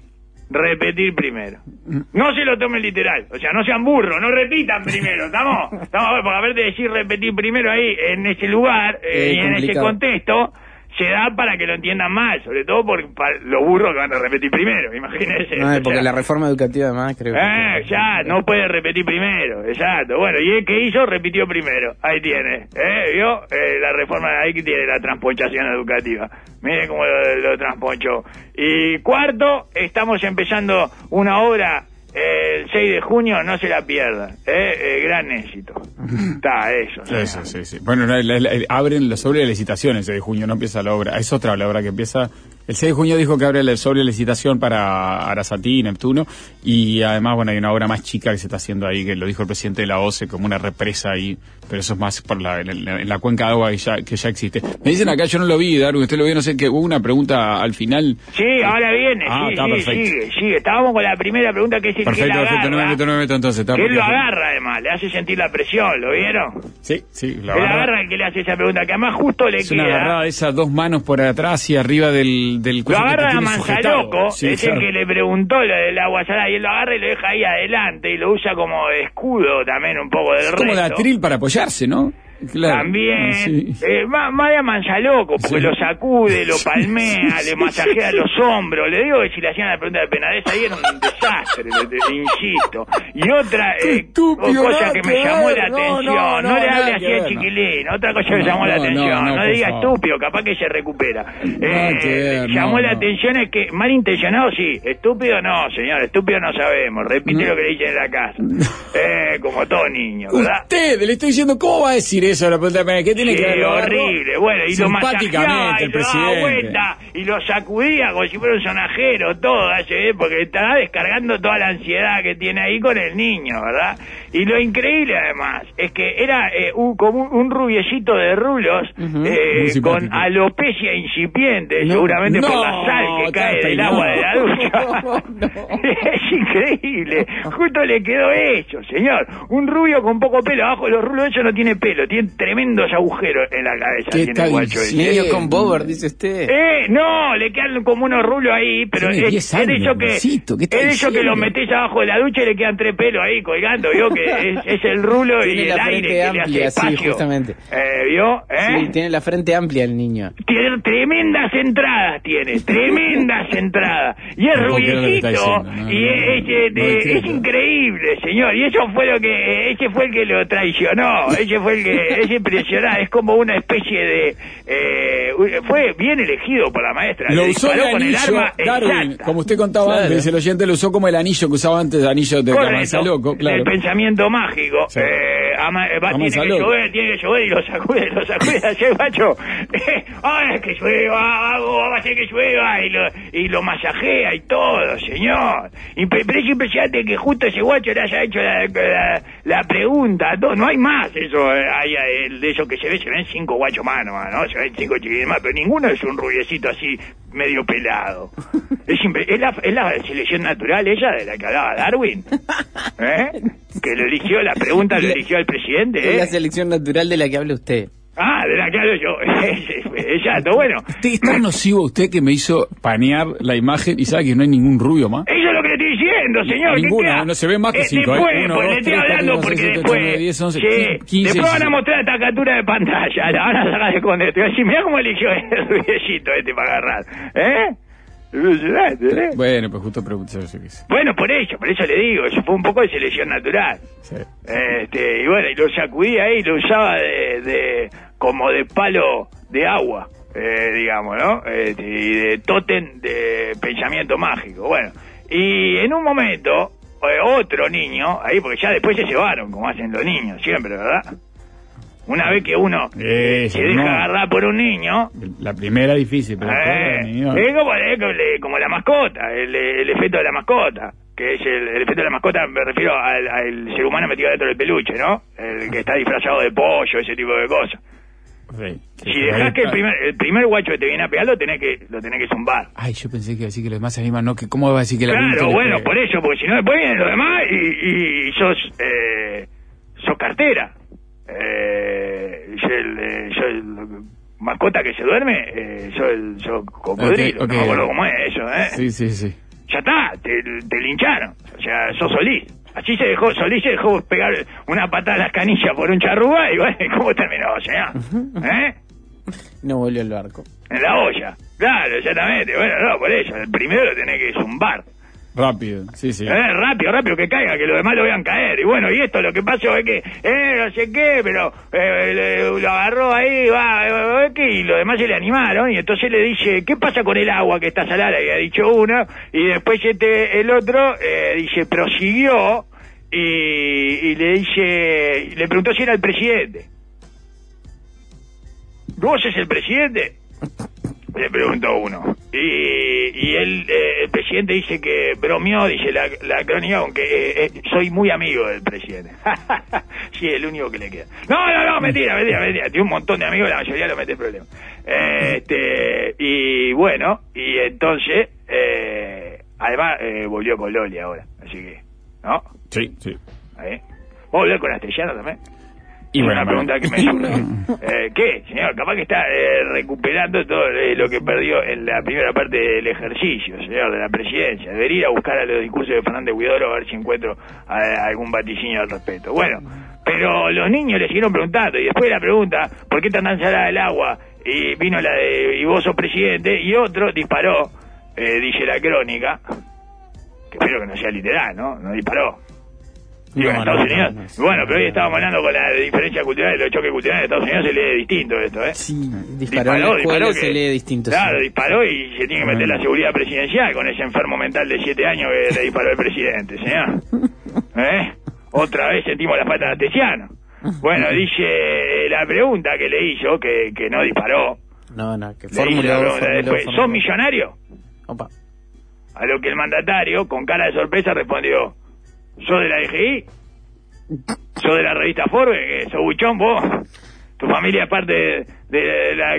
repetir primero. No se lo tomen literal. O sea, no sean burros, no repitan primero. ¿Estamos? Porque a ver de decir repetir primero ahí, en ese lugar y en ese contexto, se da para que lo entiendan mal, sobre todo por los burros que van a repetir primero, imagínense. No, porque la reforma educativa además creo que... ya, no puede repetir primero, exacto. Bueno, y el que hizo, repitió primero. Ahí tiene, ¿vio? La reforma, ahí que tiene la transponchación educativa. Miren cómo lo transponchó. Y cuarto, estamos empezando una obra... El 6 de junio, no se la pierdan. Gran éxito. Está eso. Sí. Bueno, abren sobre la licitación el 6 de junio, no empieza la obra. Es otra la obra que empieza. El 6 de junio dijo que abre sobre la licitación para Arasatí y Neptuno. Y además, bueno, hay una obra más chica que se está haciendo ahí, que lo dijo el presidente de la OCE, como una represa ahí. Pero eso es más por en la cuenca de agua que ya existe. Me dicen acá, yo no lo vi, Darwin, usted lo vio, no sé, que hubo una pregunta al final. Sí, ahora viene. Sigue. Estábamos con la primera pregunta que es el perfecto, no me meto entonces. Que él lo agarra además, le hace sentir la presión, ¿lo vieron? Sí, lo agarra el que le hace esa pregunta, que además justo le queda. Es una agarrada de esas dos manos por atrás y arriba del lo agarra a Manzaloco, sí, es claro. El que le preguntó lo del agua salada, y él lo agarra y lo deja ahí adelante y lo usa como escudo también un poco del resto. Como de atril para apoyarse, ¿no? Claro. También, sí. Más de Manzaloco, porque lo sacude, lo palmea, le masajea los hombros. Le digo que si le hacían la pregunta de Penades ahí era un desastre, insisto. Y otra cosa que me llamó la atención, no le hable así al chiquilín, otra cosa que me llamó la atención, no diga estúpido, capaz que se recupera. Llamó la atención es que, malintencionado sí, estúpido no, señor, estúpido no sabemos, repite lo que le dicen en la casa. Como todo niño, ¿verdad? Usted, le estoy diciendo, ¿cómo va a decir eso? La pregunta, ¿qué tiene que ver? Horrible, bueno, y lo masajeaba y lo daba vuelta y lo sacudía como si fuera un sonajero, todo, porque estaba descargando toda la ansiedad que tiene ahí con el niño, ¿verdad? Y lo increíble además es que era como un rubiecito de rulos, con alopecia incipiente, seguramente por la sal que cae del agua de la ducha. Es increíble, justo le quedó hecho, señor, un rubio con poco pelo, abajo de los rulos eso no tiene pelo, tiene tremendos agujeros en la cabeza. ¿Qué tiene guacho ese. Con Bober, dice usted. No, le quedan como unos rulos ahí, pero es de eso que lo metés abajo de la ducha y le quedan 3 pelos ahí colgando, ¿vio? Que es el rulo tiene y el aire que amplia, le hace espacio. Sí, justamente. ¿Vio? Sí, tiene la frente amplia el niño. Tiene tremendas entradas, tremendas entradas. Y es rubiecito, y es increíble, señor. Y eso fue ese fue el que lo traicionó, es impresionante, es como una especie de... fue bien elegido por la maestra. Lo usó el anillo, Darwin, como usted contaba antes, el oyente lo usó como el anillo que usaba antes, el anillo de Manzaloco, claro. El pensamiento pensamiento mágico, Sí. tiene que llover y lo sacude así el macho. Que llueva, vamos a hacer que llueva, y lo masajea y todo, señor. Pero es impresionante que justo ese guacho le haya hecho la pregunta, no hay más eso, de eso que se ven 5 guachos más nomás, ¿no? Se ven 5 chiquillos más, pero ninguno es un rubiecito así medio pelado. Es la selección natural ella de la que hablaba Darwin, que lo eligió, la pregunta lo eligió el presidente. Es la selección natural de la que habla usted. De la que hablo yo. Exacto, bueno. Es tan nocivo usted que me hizo panear la imagen y sabe que no hay ningún rubio más. Eso es lo que le estoy diciendo, señor. Ninguno, no se ve más que 5. Después, le estoy hablando porque después... 15, después van a mostrar esta captura de pantalla, la van a sacar de contexto. Y así, mirá cómo eligió el rubiecito para agarrar. Bueno, pues justo pregunté eso que hice. Bueno, por eso le digo, eso fue un poco de selección natural. Sí. Y bueno, y lo sacudía ahí, lo usaba como de palo de agua, digamos, ¿no? Y de tótem de pensamiento mágico. Bueno, y en un momento, otro niño, ahí porque ya después se llevaron, como hacen los niños siempre, ¿verdad? Una vez que uno se deja agarrar por un niño... La primera difícil, pero es como la mascota, el efecto de la mascota, que es el efecto de la mascota, me refiero al ser humano metido dentro del peluche, ¿no? El que está disfrazado de pollo, ese tipo de cosas. Sí, si dejás que el primer guacho que te viene a pegar lo tenés que zumbar. Ay, yo pensé que iba a decir que los demás se animan, ¿no? ¿Cómo va a decir que la Claro, bueno, por eso, porque si no después vienen los demás y sos cartera. Yo el mascota que se duerme, yo cocodrilo, okay. No me acuerdo cómo es eso, Sí. Ya está, te lincharon, o sea, sos Solís. Así Solís se dejó pegar una patada a las canillas por un charrúa y bueno, ¿cómo terminó, señor? No volvió al barco. En la olla, claro, exactamente, bueno, no, por eso, el primero lo tenés que zumbar. Rápido, sí. Rápido que caiga, que los demás lo vean caer. Y bueno, y esto lo que pasó es que, no sé qué, pero lo agarró ahí, y los demás se le animaron. Y entonces le dice, ¿qué pasa con el agua que está salada? Y ha dicho uno. Y después el otro, prosiguió y le preguntó si era el presidente. ¿Vos sos el presidente? Le preguntó uno. Y el presidente dice que bromeó, dice la crónica, aunque soy muy amigo del presidente. Sí, el único que le queda. No, mentira. Tiene un montón de amigos, la mayoría lo mete en problemas. Y bueno, y entonces, además, volvió con Loli ahora, así que, ¿no? Sí. ¿Ahí? ¿Vos volver con Castellano también? Y bueno, una pregunta que me ¿qué, señor? Capaz que está recuperando todo lo que perdió en la primera parte del ejercicio, señor, de la presidencia. Debería ir a buscar a los discursos de Fernández Huidobro a ver si encuentro algún vaticinio al respecto. Bueno, pero los niños le siguieron preguntando, y después la pregunta, ¿por qué tan salada el agua? Y vino la de, y vos sos presidente, y otro disparó, dice la crónica, que espero que no sea literal, ¿no? No disparó. Digo, en Estados Unidos. Bueno, pero hoy estábamos hablando con la diferencia cultural, los choques culturales de Estados Unidos se lee distinto esto, Sí, disparó que, se lee distinto. Claro, disparó y se tiene que meter la seguridad presidencial con ese enfermo mental de 7 años que le disparó el presidente, señor. Otra vez sentimos la falta de Astesiano. Bueno, dice la pregunta que le hizo, que no disparó. No, que formuló. ¿Sos millonario? Opa. A lo que el mandatario, con cara de sorpresa, respondió: ¿sos de la DGI? ¿Sos de la revista Forbes? ¿Sos buchón vos? ¿Tu familia es parte de la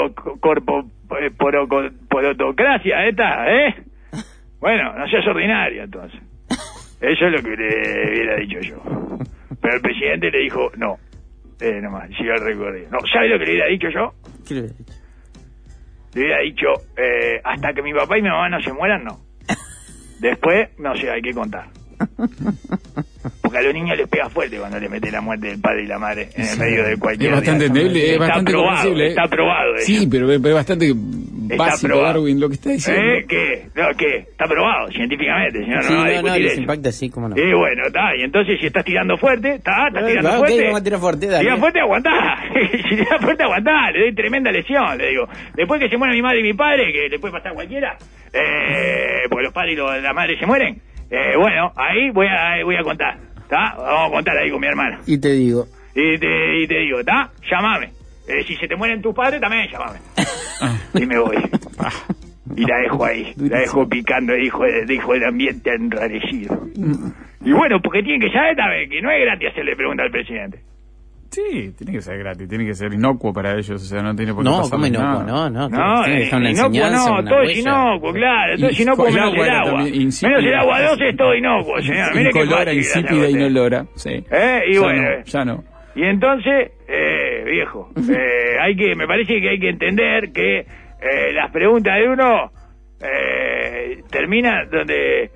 porotocracia esta, Bueno, no seas ordinario, entonces. Eso es lo que le hubiera dicho yo. Pero el presidente le dijo, no. Nomás, siguió el recorrido. No, ¿sabe lo que le hubiera dicho yo? ¿Qué le hubiera dicho? Le hubiera dicho, hasta que mi papá y mi mamá no se mueran, no. Después, no sé, hay que contar. Porque a los niños les pega fuerte cuando le mete la muerte del padre y la madre en el medio de cualquier... Es bastante endeble, es bastante comprensible. Está probado. Sí, pero es bastante básico, Darwin, lo que está diciendo. ¿Qué? Está probado científicamente, señor. Sí, no, les impacta así, como no. Bueno, está, y entonces si estás tirando fuerte, estás tirando fuerte. Okay, vamos a tirar fuerte, dale. Tira fuerte, aguantá. Si tira fuerte, aguantá. Le doy tremenda lesión, le digo. Después que se mueran mi madre y mi padre, que le puede pasar a cualquiera, porque los padres y la madre se mueren, bueno, ahí voy a contar. ¿está? Vamos a contar ahí con mi hermana. Y te digo. Y te digo, ¿está? Llámame. Si se te mueren tus padres, también llámame. Y me voy. Y la dejo ahí. La dejo picando, dijo el ambiente enrarecido. Y bueno, porque tienen que saber también que no es gratis hacerle pregunta al presidente. Sí, tiene que ser gratis, tiene que ser inocuo para ellos, o sea, no tiene por qué No, pasar ¿cómo inocuo? nada. No, inocuo no, todo es inocuo, claro, todo es inocuo menos el agua. Menos el agua 12 es todo inocuo, señor. Mire que incolora, insípida y inolora, sí. Y ya bueno, ya no. Y entonces, viejo, me parece que hay que entender que las preguntas de uno terminan donde...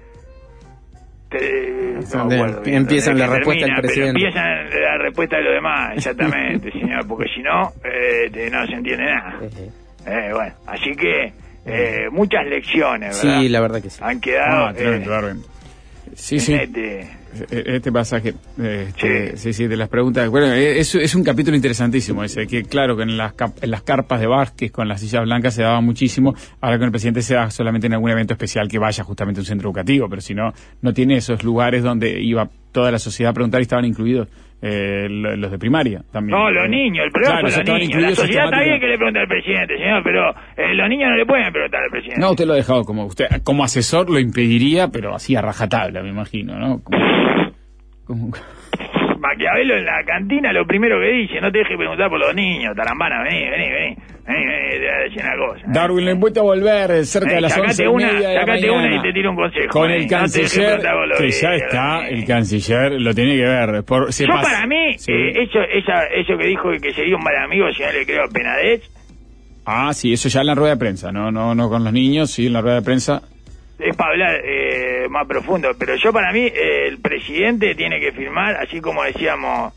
empiezan la respuesta del presidente. Empiezan la respuesta de los demás, exactamente, señor, porque si no, no se entiende nada. Bueno, así que muchas lecciones, ¿verdad? Sí, la verdad que sí. Han quedado sí. Este pasaje, sí, de las preguntas. Bueno, es un capítulo interesantísimo ese, que claro que en las carpas de Vázquez con las sillas blancas se daba muchísimo, ahora con el presidente se da solamente en algún evento especial que vaya justamente a un centro educativo, pero si no, no tiene esos lugares donde iba toda la sociedad a preguntar y estaban incluidos los de primaria también. No, los niños, el problema son los niños. La sociedad está bien que le pregunte al presidente, señor, pero los niños no le pueden preguntar al presidente. No, usted lo ha dejado como asesor lo impediría, pero así a rajatabla, me imagino, ¿no? Como... Maquiavelo en la cantina lo primero que dice, no te dejes preguntar por los niños, tarambana, vení, te voy a decir una cosa. Darwin, le invito a volver cerca de las 11:30 de la mañana. Una y te tiro un consejo. Con el canciller, que ya está, el canciller lo tiene que ver. Para mí, sí. Eso que dijo que sería un mal amigo, si no le creo a Penadez. Ah, sí, eso ya en la rueda de prensa, no con los niños, sí, en la rueda de prensa. Es para hablar más profundo, pero para mí el presidente tiene que firmar, así como decíamos,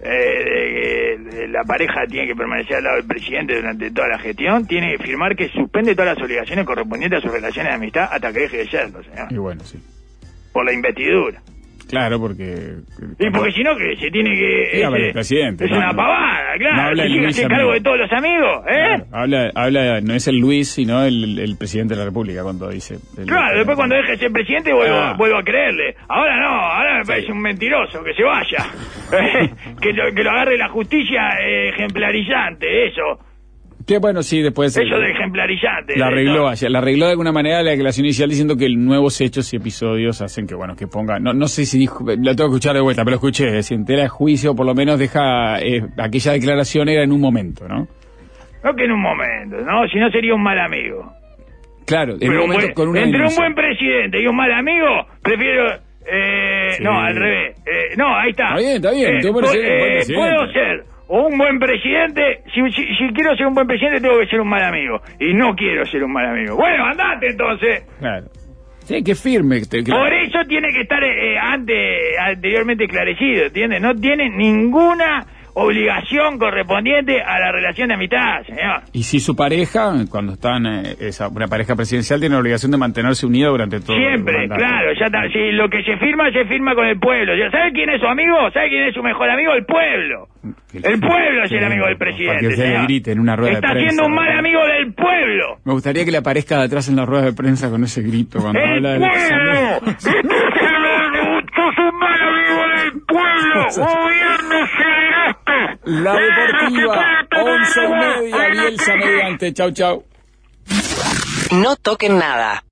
la pareja tiene que permanecer al lado del presidente durante toda la gestión, tiene que firmar que suspende todas las obligaciones correspondientes a sus relaciones de amistad hasta que deje de serlo, señor. Y bueno, sí. Por la investidura. Claro, porque... Y porque si no, que se tiene que... el presidente. Es una pavada, claro. No que se cargo de todos los amigos, Claro, habla, no es el Luis, sino el presidente de la República cuando dice... Claro, después cuando deje de ser presidente vuelvo a creerle. Ahora no, ahora me parece un mentiroso, que se vaya. que lo agarre la justicia ejemplarizante, eso. Que bueno, sí, después... Eso de ejemplarizante. La arregló de alguna manera la declaración inicial diciendo que nuevos hechos y episodios hacen que, bueno, que ponga... No sé si dijo... La tengo que escuchar de vuelta, pero lo escuché. Si entera el juicio, por lo menos deja... aquella declaración era en un momento, ¿no? No que en un momento, ¿no? Si no sería un mal amigo. Claro, en un momento con una entre denuncia. Un buen presidente y un mal amigo, prefiero... Sí. No, al revés. No, ahí está. Está bien. Un buen presidente. Puedo ser... O un buen presidente, si quiero ser un buen presidente tengo que ser un mal amigo. Y no quiero ser un mal amigo. Bueno, andate entonces. Claro. Sí, que firme. Por eso tiene que estar anteriormente esclarecido, ¿entiendes? No tiene ninguna obligación correspondiente a la relación de amistad, señor. Y si su pareja, cuando están una pareja presidencial, tiene la obligación de mantenerse unida durante todo siempre, el mandato. claro, ya está. Si lo que se firma con el pueblo. ¿Sabe quién es su amigo? ¿Sabe quién es su mejor amigo? El pueblo. El pueblo es el amigo del presidente. Para que usted le grite en una rueda de prensa. Está siendo un mal amigo del pueblo. Me gustaría que le aparezca de atrás en la rueda de prensa con ese grito cuando habla del pueblo. ¡Sos un mal amigo del pueblo! ¡Gobierno celeste! La Deportiva, 11:30, Bielsa mediante. Chau. No toquen nada.